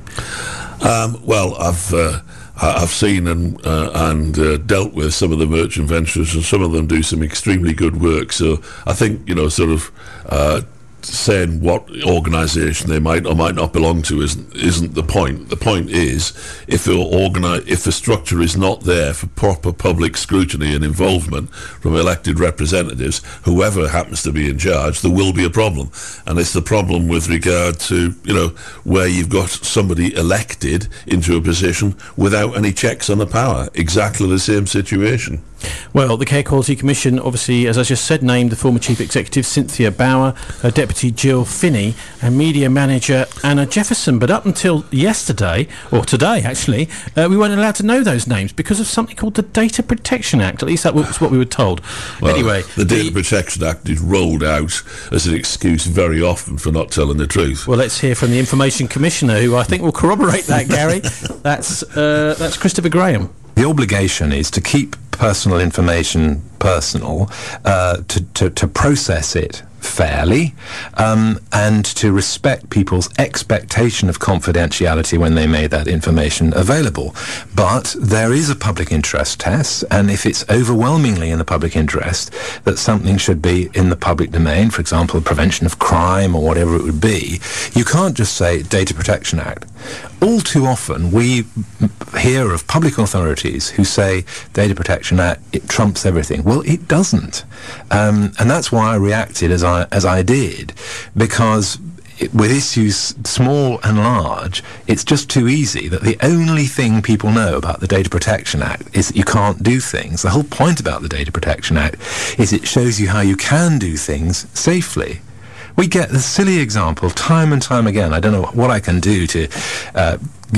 Speaker 8: Um, well, I've uh, I've seen and uh, and uh, dealt with some of the merchant venturers, and some of them do some extremely good work. So I think, you know, sort of uh, saying what organisation they might or might not belong to isn't isn't the point. The point is, if the organi- if the structure is not there for proper public scrutiny and involvement from elected representatives, whoever happens to be in charge, there will be a problem. And it's the problem with regard to, you know, where you've got somebody elected into a position without any checks on the power. Exactly the same situation.
Speaker 5: Well, the Care Quality Commission, obviously, as I just said, named the former Chief Executive Cynthia Bauer, her Deputy Jill Finney, and Media Manager Anna Jefferson. But up until yesterday, or today actually, uh, we weren't allowed to know those names because of something called the Data Protection Act. At least that was what we were told.
Speaker 8: Well,
Speaker 5: anyway,
Speaker 8: the Data the Protection Act is rolled out as an excuse very often for not telling the truth.
Speaker 5: Well, let's hear from the Information Commissioner, who I think will corroborate that, Gary. That's uh, that's Christopher Graham.
Speaker 10: The obligation is to keep personal information personal, uh, to, to, to process it fairly, um, and to respect people's expectation of confidentiality when they made that information available. But there is a public interest test, and if it's overwhelmingly in the public interest that something should be in the public domain, for example, prevention of crime or whatever it would be, you can't just say Data Protection Act. All too often we hear of public authorities who say Data Protection Act, it trumps everything. Well, it doesn't. Um, and that's why I reacted as I, as I did, because it, with issues small and large, it's just too easy that the only thing people know about the Data Protection Act is that you can't do things. The whole point about the Data Protection Act is it shows you how you can do things safely. We get the silly example time and time again. I don't know what I can do to uh,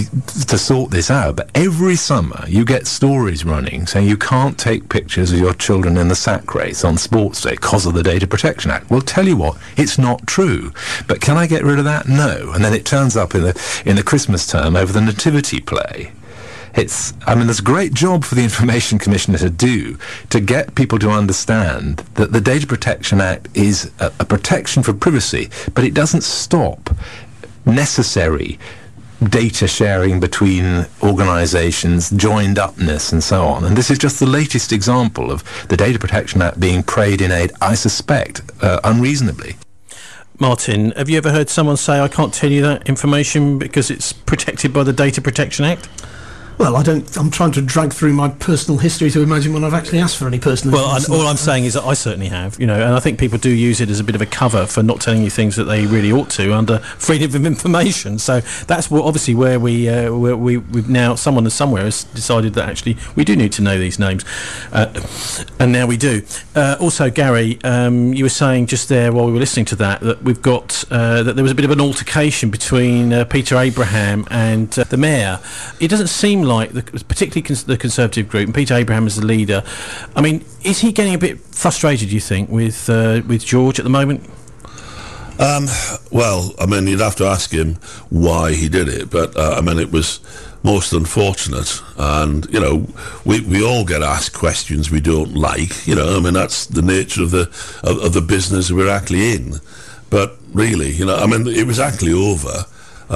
Speaker 10: to sort this out, but every summer you get stories running saying you can't take pictures of your children in the sack race on sports day because of the Data Protection Act. Well, tell you what, it's not true. But can I get rid of that? No. And then it turns up in the in the Christmas term over the nativity play. It's, I mean, there's a great job for the Information Commissioner to do to get people to understand that the Data Protection Act is a, a protection for privacy, but it doesn't stop necessary data sharing between organisations, joined upness and so on. And this is just the latest example of the Data Protection Act being prayed in aid, I suspect, uh, unreasonably.
Speaker 5: Martin, have you ever heard someone say, I can't tell you that information because it's protected by the Data Protection Act?
Speaker 6: Well, I don't. I'm trying to drag through my personal history to imagine when I've actually asked for any personal.
Speaker 5: Well, I, all I'm saying is that I certainly have, you know, and I think people do use it as a bit of a cover for not telling you things that they really ought to under freedom of information. So that's what, obviously, where we uh, where we we've now someone somewhere has decided that actually we do need to know these names, uh, and now we do. Uh, also, Gary, um, you were saying just there while we were listening to that that we've got uh, that there was a bit of an altercation between uh, Peter Abraham and uh, the mayor. It doesn't seem like the, particularly cons- the Conservative group, and Peter Abraham is the leader. I mean, is he getting a bit frustrated, do you think, with uh, with George at the moment?
Speaker 8: Um, well, I mean, you'd have to ask him why he did it, but uh, I mean, it was most unfortunate, and you know, we we all get asked questions we don't like. You know, I mean, that's the nature of the of, of the business we're actually in. But really, you know, I mean, it was actually over.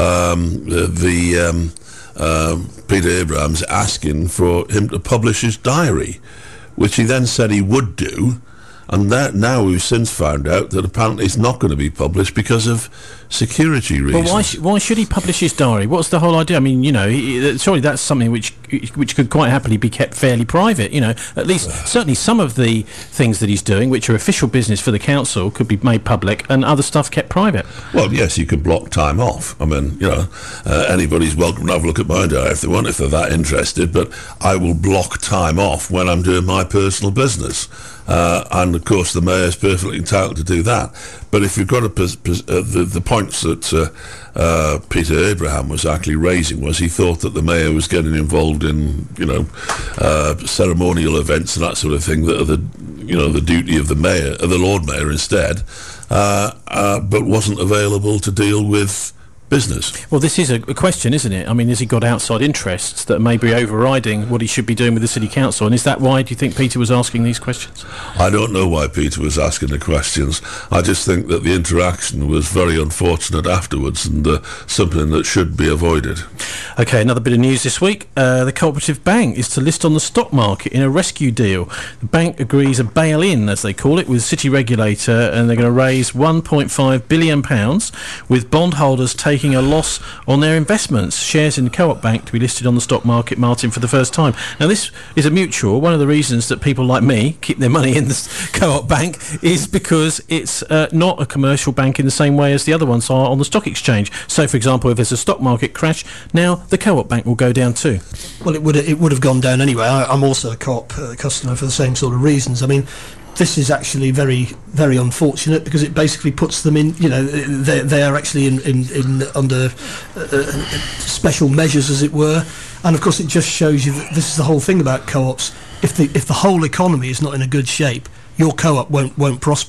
Speaker 8: Um, the the um, Um, Peter Abraham's asking for him to publish his diary, which he then said he would do, and that now we've since found out that apparently it's not going to be published because of security reasons.
Speaker 5: Well, why, sh- why should he publish his diary? What's the whole idea? I mean, you know, he, surely that's something which which could quite happily be kept fairly private, you know. At least, certainly some of the things that he's doing, which are official business for the council, could be made public, and other stuff kept private.
Speaker 8: Well, yes, you could block time off. I mean, you know, uh, anybody's welcome to have a look at my diary if they want, if they're that interested, but I will block time off when I'm doing my personal business. Uh, and of course the mayor is perfectly entitled to do that. But if you've got a pos- pos- uh, the, the points that uh, uh, Peter Abraham was actually raising was he thought that the mayor was getting involved in, you know, uh, ceremonial events and that sort of thing that are the, you know, the duty of the mayor, of the Lord Mayor instead, uh, uh, but wasn't available to deal with business.
Speaker 5: Well, this is a, a question, isn't it? I mean, has he got outside interests that may be overriding what he should be doing with the city council? And is that why, do you think, Peter was asking these questions?
Speaker 8: I don't know why Peter was asking the questions. I just think that the interaction was very unfortunate afterwards, and uh, something that should be avoided.
Speaker 5: OK, another bit of news this week. Uh, the Cooperative Bank is to list on the stock market in a rescue deal. The bank agrees a bail-in, as they call it, with city regulator, and they're going to raise one point five billion pounds, with bondholders taking a loss on their investments. Shares in the Co-op Bank to be listed on the stock market, Martin, for the first time. Now, this is a mutual. One of the reasons that people like me keep their money in the Co-op Bank is because it's uh, not a commercial bank in the same way as the other ones are on the stock exchange. So, for example, if there's a stock market crash, now the Co-op Bank will go down too.
Speaker 6: Well, it would it would have gone down anyway. I, I'm also a Co-op uh, customer for the same sort of reasons. I mean, this is actually very, very unfortunate because it basically puts them in, you know, they they are actually in, in, in under uh, special measures, as it were. And of course, it just shows you that this is the whole thing about co-ops. If the if the whole economy is not in a good shape, your co-op won't won't prosper.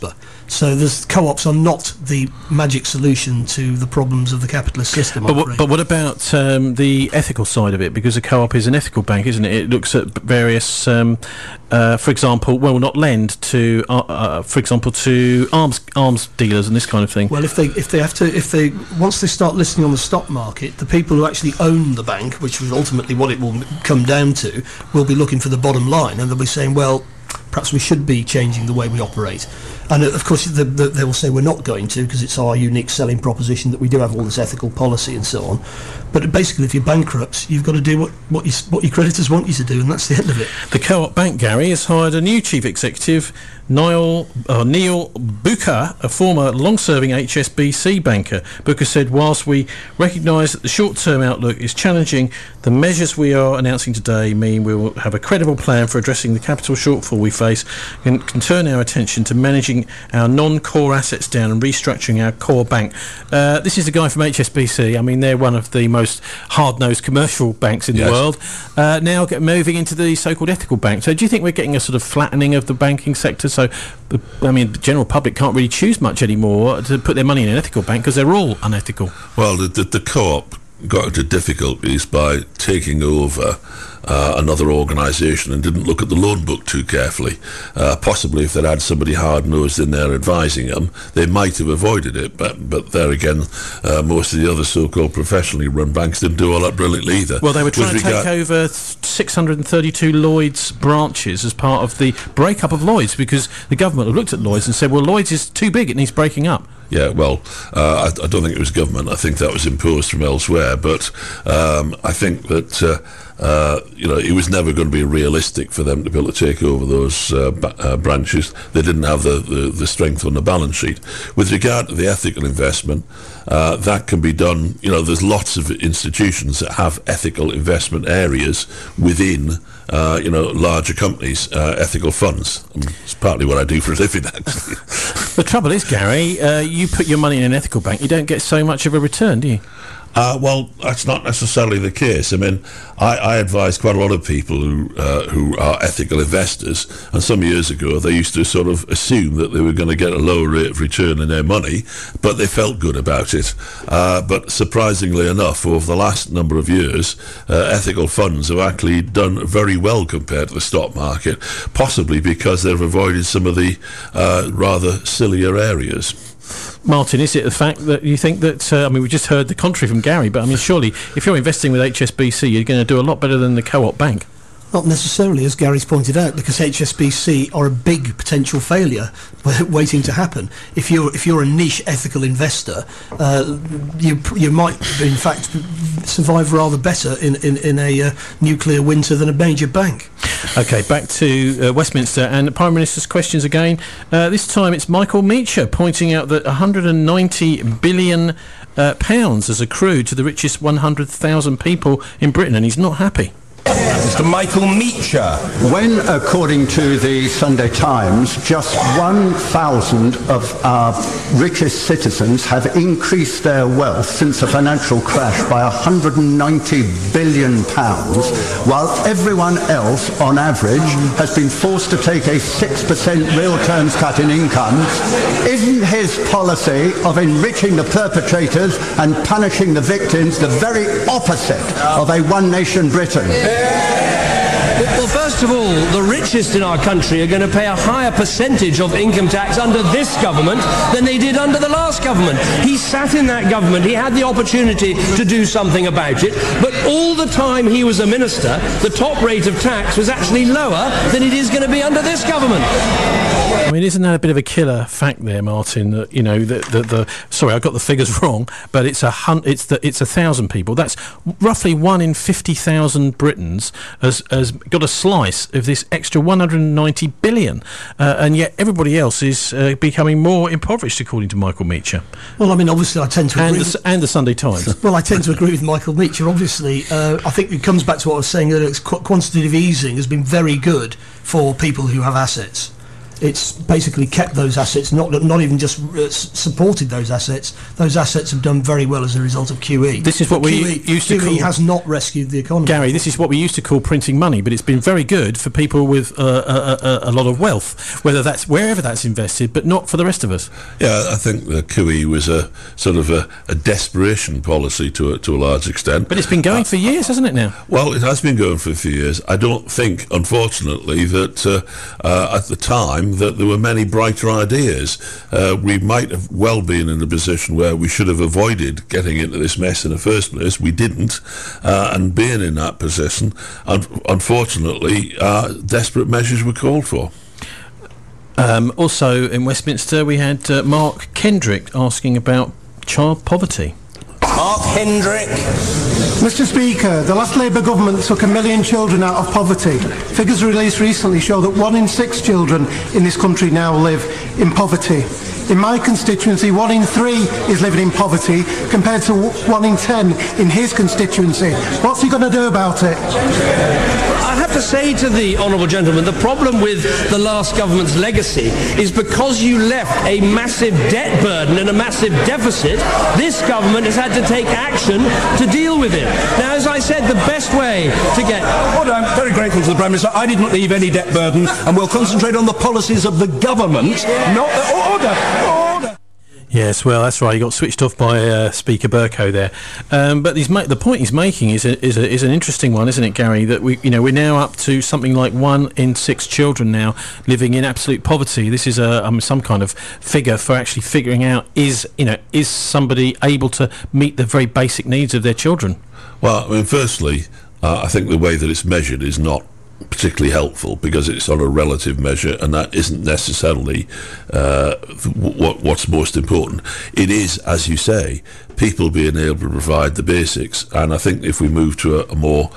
Speaker 6: So there's, co-ops are not the magic solution to the problems of the capitalist system.
Speaker 5: But, w- but what about um, the ethical side of it? Because a co-op is an ethical bank, isn't it? It looks at various, um, uh, for example, well, not lend to, uh, uh, for example, to arms arms dealers and this kind of thing.
Speaker 6: Well, if they if they have to, if they once they start listing on the stock market, the people who actually own the bank, which is ultimately what it will come down to, will be looking for the bottom line, and they'll be saying, well, perhaps we should be changing the way we operate. And uh, of course the, the, they will say we're not going to, because it's our unique selling proposition that we do have all this ethical policy and so on. But basically, if you're bankrupt, you've got to do what what, you, what your creditors want you to do, and that's the end of it.
Speaker 5: The Co-op Bank, Gary, has hired a new chief executive, Niall, uh, Neil Bucher, a former long-serving H S B C banker. Bucher said, whilst we recognise that the short-term outlook is challenging, the measures we are announcing today mean we will have a credible plan for addressing the capital shortfall we face and can turn our attention to managing our non-core assets down and restructuring our core bank. Uh, this is the guy from H S B C. I mean, they're one of the most hard-nosed commercial banks in
Speaker 8: yes.
Speaker 5: the world, uh, now get moving into the so-called ethical bank. So do you think we're getting a sort of flattening of the banking sector? So, I mean, the general public can't really choose much anymore to put their money in an ethical bank because they're all unethical.
Speaker 8: Well, the, the, the co-op got into difficulties by taking over uh, another organisation and didn't look at the loan book too carefully. Uh, possibly if they'd had somebody hard-nosed in there advising them, they might have avoided it. But but there again, uh, most of the other so-called professionally run banks didn't do all that brilliantly either.
Speaker 5: Well, they were trying
Speaker 8: With
Speaker 5: to
Speaker 8: regard-
Speaker 5: take over six hundred thirty-two Lloyds branches as part of the breakup of Lloyds, because the government have looked at Lloyds and said, well, Lloyds is too big, it needs breaking up.
Speaker 8: Yeah, well, uh, I, I don't think it was government. I think that was imposed from elsewhere. But um, I think that, uh, uh, you know, it was never going to be realistic for them to be able to take over those uh, ba- uh, branches. They didn't have the, the, the strength on the balance sheet. With regard to the ethical investment, uh, that can be done, you know, there's lots of institutions that have ethical investment areas within Uh, you know, larger companies, uh, ethical funds. Um, it's partly what I do for a living, actually.
Speaker 5: The trouble is, Gary, uh, you put your money in an ethical bank, you don't get so much of a return, do you?
Speaker 8: Uh, well, that's not necessarily the case. I mean, I, I advise quite a lot of people who uh, who are ethical investors, and some years ago they used to sort of assume that they were going to get a lower rate of return in their money, but they felt good about it. Uh, but surprisingly enough, over the last number of years, uh, ethical funds have actually done very well compared to the stock market, possibly because they've avoided some of the uh, rather sillier areas.
Speaker 5: Martin, is it the fact that you think that, uh, I mean, we just heard the contrary from Gary, but I mean, surely if you're investing with H S B C, you're going to do a lot better than the Co-op Bank?
Speaker 6: Not necessarily, as Gary's pointed out, because H S B C are a big potential failure waiting to happen. If you're if you're a niche ethical investor, uh, you you might in fact survive rather better in in, in a uh, nuclear winter than a major bank.
Speaker 5: OK, back to uh, Westminster and the Prime Minister's questions again. Uh, this time it's Michael Meacher pointing out that one hundred ninety billion uh, pounds has accrued to the richest one hundred thousand people in Britain, and he's not happy.
Speaker 11: Mister Michael Meacher. When, according to the Sunday Times, just one thousand of our richest citizens have increased their wealth since the financial crash by one hundred ninety billion pounds, while everyone else, on average, has been forced to take a six percent real terms cut in income, isn't his policy of enriching the perpetrators and punishing the victims the very opposite of a one-nation Britain?
Speaker 7: Well, first of all, the richest in our country are going to pay a higher percentage of income tax under this government than they did under the last government. He sat in that government. He had the opportunity to do something about it. But all the time he was a minister, the top rate of tax was actually lower than it is going to be under this government.
Speaker 5: I mean, isn't that a bit of a killer fact there, Martin? That, you know, the, the, the sorry, I got the figures wrong, but it's a hun- it's the, it's a thousand people. That's roughly one in fifty thousand Britons has has got a slice of this extra one hundred ninety billion, uh, and yet everybody else is uh, becoming more impoverished, according to Michael Meacher.
Speaker 6: Well, I mean, obviously, I tend to
Speaker 5: and
Speaker 6: agree.
Speaker 5: The, and the Sunday Times.
Speaker 6: Well, I tend to agree with Michael Meacher. Obviously, uh, I think it comes back to what I was saying earlier. Qu- quantitative easing has been very good for people who have assets. It's basically kept those assets, not not even just uh, s- supported those assets. Those assets have done very well as a result of Q E.
Speaker 5: This is what
Speaker 6: But
Speaker 5: we
Speaker 6: Q E,
Speaker 5: used to
Speaker 6: Q E
Speaker 5: call-
Speaker 6: has not rescued the economy.
Speaker 5: Gary, this is what we used to call printing money, but it's been very good for people with uh, a, a, a lot of wealth, whether that's wherever that's invested, but not for the rest of us.
Speaker 8: Yeah, I think the Q E was a sort of a, a desperation policy to a, to a large extent.
Speaker 5: But it's been going uh, for years, hasn't it now?
Speaker 8: Well, it has been going for a few years. I don't think, unfortunately, that uh, uh, at the time that there were many brighter ideas. Uh, we might have well been in a position where we should have avoided getting into this mess in the first place. We didn't, uh, and being in that position, un- unfortunately, uh, desperate measures were called for.
Speaker 5: Um, also in Westminster, we had uh, Mark Kendrick asking about child poverty.
Speaker 12: Mark Hendrick.
Speaker 13: Mister Speaker, the last Labour government took a million children out of poverty. Figures released recently show that one in six children in this country now live in poverty. In my constituency, one in three is living in poverty, compared to one in ten in his constituency. What's he going to do about it?
Speaker 7: I have to say to the honourable gentleman, the problem with the last government's legacy is because you left a massive debt burden and a massive deficit, this government has had to take action to deal with it. Now, as I said, the best way to get...
Speaker 12: Order, I'm very grateful to the Prime Minister. I did not leave any debt burden, and we'll concentrate on the policies of the government, not the... Order! Order!
Speaker 5: Yes, well, that's right. He got switched off by uh, Speaker Bercow there. Um, but he's ma- the point he's making is a, is, a, is an interesting one, isn't it, Gary? That we, you know, we're now up to something like one in six children now living in absolute poverty. This is a um, some kind of figure for actually figuring out is you know is somebody able to meet the very basic needs of their children.
Speaker 8: Well, I mean, firstly, uh, I think the way that it's measured is not particularly helpful because it's on a relative measure, and that isn't necessarily uh, what, what's most important. It is, as you say, people being able to provide the basics, and I think if we move to a, a more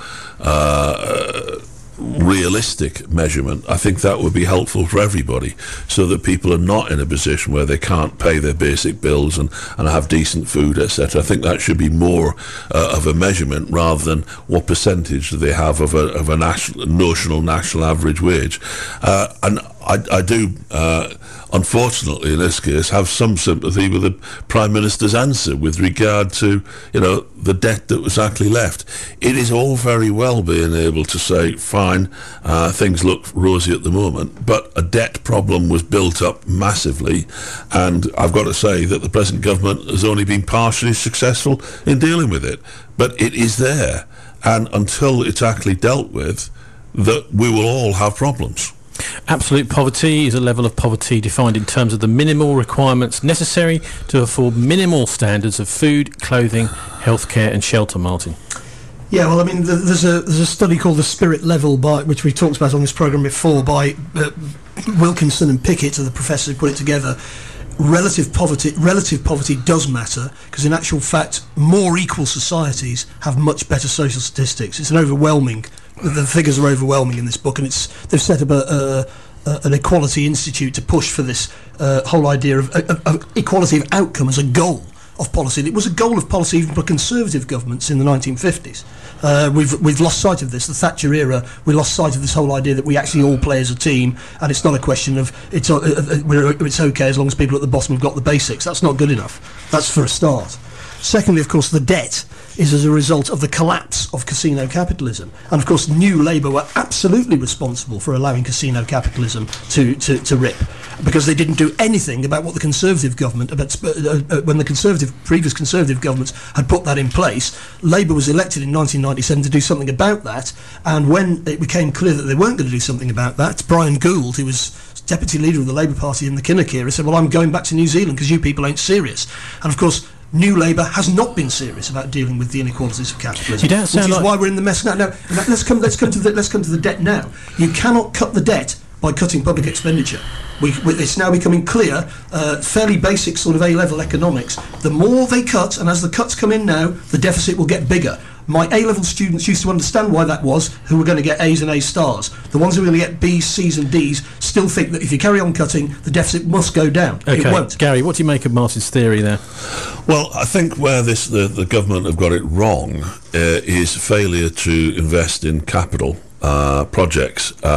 Speaker 8: uh, realistic measurement, I think that would be helpful for everybody, so that people are not in a position where they can't pay their basic bills and, and have decent food, et cetera. I think that should be more uh, of a measurement rather than what percentage do they have of a, of a national, notional national average wage. Uh, and I, I do, uh, unfortunately in this case, have some sympathy with the Prime Minister's answer with regard to, you know, the debt that was actually left. It is all very well being able to say, fine, uh, things look rosy at the moment, but a debt problem was built up massively, and I've got to say that the present government has only been partially successful in dealing with it. But it is there, and until it's actually dealt with, that we will all have problems.
Speaker 5: Absolute poverty is a level of poverty defined in terms of the minimal requirements necessary to afford minimal standards of food, clothing, healthcare and shelter, Martin.
Speaker 6: Yeah, well, I mean, th- there's a there's a study called the Spirit Level, by which we talked about on this programme before, by uh, Wilkinson and Pickett, are the professors who put it together. Relative poverty, relative poverty does matter, because in actual fact, more equal societies have much better social statistics. It's an overwhelming. The figures are overwhelming in this book, and it's they've set up a, a, a, an equality institute to push for this uh, whole idea of, of, of equality of outcome as a goal of policy. And it was a goal of policy even for Conservative governments in the nineteen fifties. Uh, we've we've lost sight of this. The Thatcher era, we lost sight of this whole idea that we actually all play as a team, and it's not a question of it's uh, uh, it's okay as long as people at the bottom have got the basics. That's not good enough. That's for a start. Secondly, of course, the debt is as a result of the collapse of casino capitalism. And of course, New Labour were absolutely responsible for allowing casino capitalism to, to, to rip, because they didn't do anything about what the Conservative government, about, uh, uh, when the Conservative, previous Conservative governments had put that in place. Labour was elected in nineteen ninety-seven to do something about that, and when it became clear that they weren't going to do something about that, Brian Gould, who was deputy leader of the Labour Party in the Kinnock era, said, well, I'm going back to New Zealand because you people ain't serious. And of course, New Labour has not been serious about dealing with the inequalities of capitalism,
Speaker 5: you don't sound
Speaker 6: which is
Speaker 5: like
Speaker 6: why we're in the mess now. Now, let's come. Let's come to the. Let's come to the debt now. You cannot cut the debt by cutting public expenditure. We, we, it's now becoming clear, uh, fairly basic sort of A-level economics. The more they cut, and as the cuts come in now, the deficit will get bigger. My A-level students used to understand why that was, who were going to get A's and A stars. The ones who were going to get B's, C's and D's still think that if you carry on cutting, the deficit must go down.
Speaker 5: Okay.
Speaker 6: It won't.
Speaker 5: Gary, what do you make of Martin's theory there?
Speaker 8: Well, I think where this the, the government have got it wrong uh, is failure to invest in capital uh, projects. Uh,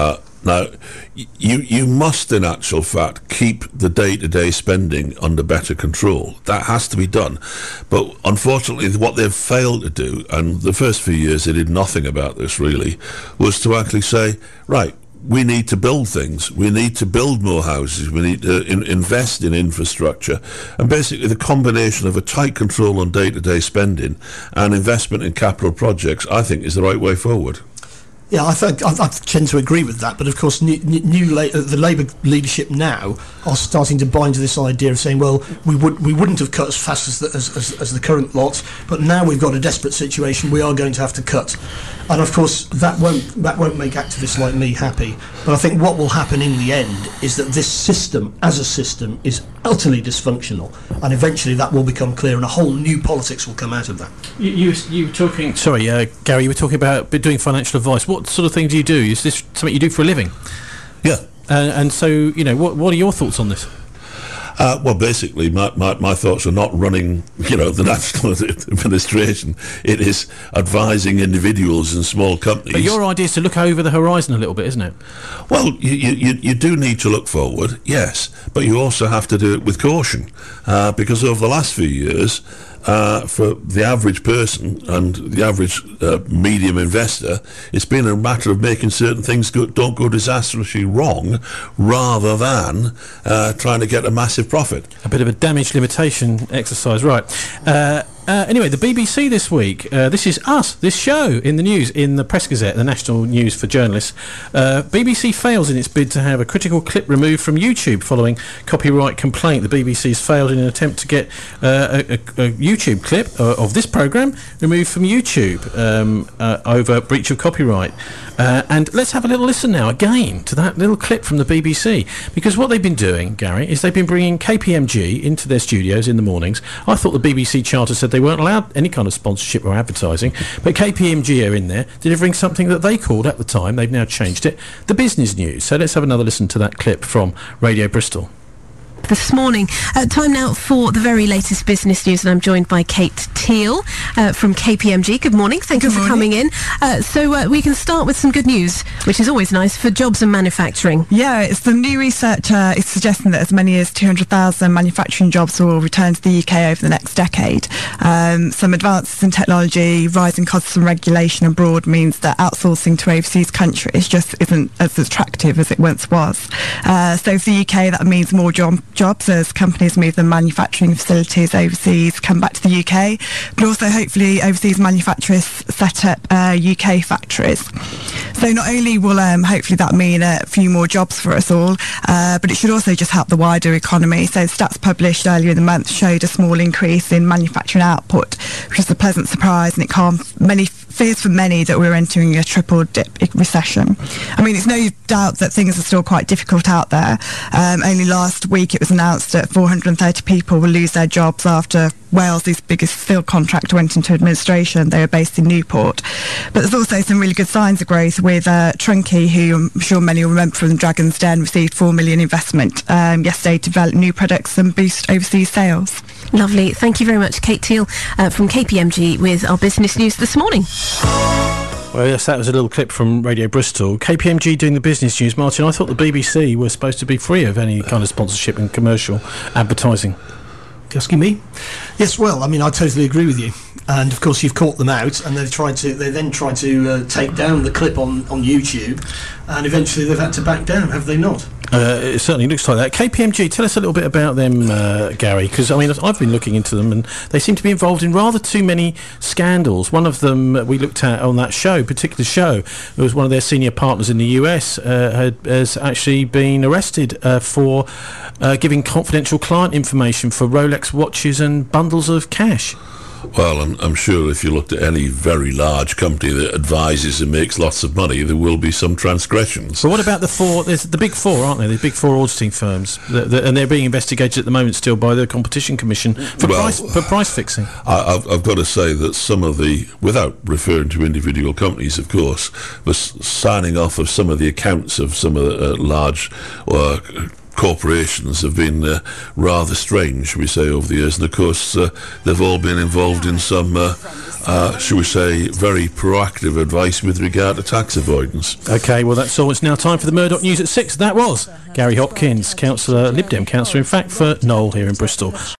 Speaker 8: Now, y- you you must, in actual fact, keep the day-to-day spending under better control. That has to be done. But unfortunately, what they've failed to do, and the first few years they did nothing about this really, was to actually say, right, we need to build things. We need to build more houses. We need to in- invest in infrastructure. And basically the combination of a tight control on day-to-day spending and investment in capital projects, I think, is the right way forward.
Speaker 6: Yeah, I, th- I, I tend to agree with that, but of course new, new la- uh, the Labour leadership now are starting to buy into this idea of saying, well, we, would, we wouldn't have cut as fast as the, as, as, as the current lot, but now we've got a desperate situation, we are going to have to cut. And of course that won't, that won't make activists like me happy, but I think what will happen in the end is that this system, as a system, is utterly dysfunctional, and eventually that will become clear and a whole new politics will come out of that.
Speaker 5: You, you, you were talking, sorry uh, Gary, you were talking about doing financial advice. What sort of thing do you do? Is this something you do for a living?
Speaker 8: Yeah.
Speaker 5: Uh, and so, you know, what what are your thoughts on this?
Speaker 8: Uh, well, basically, my, my, my thoughts are not running, you know, the national administration. It is advising individuals and small companies.
Speaker 5: But your idea is to look over the horizon a little bit, isn't it?
Speaker 8: Well, you, you, you do need to look forward, yes, but you also have to do it with caution, uh, because over the last few years, Uh, for the average person and the average uh, medium investor, it's been a matter of making certain things go, don't go disastrously wrong, rather than uh, trying to get a massive profit.
Speaker 5: A bit of a damage limitation exercise, right. Uh, Uh, anyway, the B B C this week, uh, this is us, this show in the news, in the Press Gazette, the national news for journalists. Uh, B B C fails in its bid to have a critical clip removed from YouTube following copyright complaint. The B B C's failed in an attempt to get uh, a, a, a YouTube clip uh, of this programme removed from YouTube um, uh, over breach of copyright. Uh, and let's have a little listen now again to that little clip from the B B C, because what they've been doing, Gary, is they've been bringing K P M G into their studios in the mornings. I thought the B B C charter said they weren't allowed any kind of sponsorship or advertising, but K P M G are in there delivering something that they called at the time, they've now changed it, the business news. So let's have another listen to that clip from Radio Bristol.
Speaker 14: This morning. Uh, time now for the very latest business news, and I'm joined by Kate Teal uh, from K P M G. Good morning. Thank good you for morning. coming in. Uh, so uh, we can start with some good news, which is always nice for jobs and manufacturing.
Speaker 15: Yeah, it's the new research uh, is suggesting that as many as two hundred thousand manufacturing jobs will return to the U K over the next decade. Um, some advances in technology, rising costs and regulation abroad means that outsourcing to overseas countries just isn't as attractive as it once was. Uh, so for the U K, that means more job jobs as companies move their manufacturing facilities overseas, come back to the U K, but also hopefully overseas manufacturers set up uh, U K factories. So not only will um, hopefully that mean a few more jobs for us all, uh, but it should also just help the wider economy. So stats published earlier in the month showed a small increase in manufacturing output, which is a pleasant surprise, and it calmed many fears for many that we're entering a triple dip recession. I mean, it's no doubt that things are still quite difficult out there. Um, only last week it was announced that four hundred thirty people will lose their jobs after Wales' biggest steel contractor went into administration. They were based in Newport. But there's also some really good signs of growth with uh, Trunky, who I'm sure many will remember from Dragon's Den, received four million investment um, yesterday to develop new products and boost overseas sales.
Speaker 14: Lovely. Thank you very much, Kate Teal uh, from K P M G with our business news this morning.
Speaker 5: Well, yes, that was a little clip from Radio Bristol. K P M G doing the business news. Martin, I thought the B B C was supposed to be free of any kind of sponsorship and commercial advertising.
Speaker 6: Asking me? Yes, well, I mean, I totally agree with you. And of course, you've caught them out, and they've tried to. They then tried to uh, take down the clip on, on YouTube, and eventually they've had to back down, have they not?
Speaker 5: Uh, it certainly looks like that. K P M G, tell us a little bit about them, uh, Gary, because I mean, I've been looking into them, and they seem to be involved in rather too many scandals. One of them we looked at on that show, particular show, it was one of their senior partners in the U S uh, had, has actually been arrested uh, for uh, giving confidential client information for Rolex watches and bundles of cash.
Speaker 8: Well, I'm, I'm sure if you looked at any very large company that advises and makes lots of money, there will be some transgressions.
Speaker 5: But what about the four? There's the big four, aren't there? The big four auditing firms, that, that, and they're being investigated at the moment still by the Competition Commission for
Speaker 8: well,
Speaker 5: price for price fixing.
Speaker 8: I, I've, I've got to say that some of the, without referring to individual companies, of course, was signing off of some of the accounts of some of the uh, large. Uh, corporations have been uh, rather strange, shall we say, over the years. And of course, uh, they've all been involved in some, uh, uh, shall we say, very proactive advice with regard to tax avoidance.
Speaker 5: OK, well, that's all. It's now time for the Murdoch News at six. That was Gary Hopkins, councillor, Lib Dem councillor, in fact, for Knoll here in Bristol.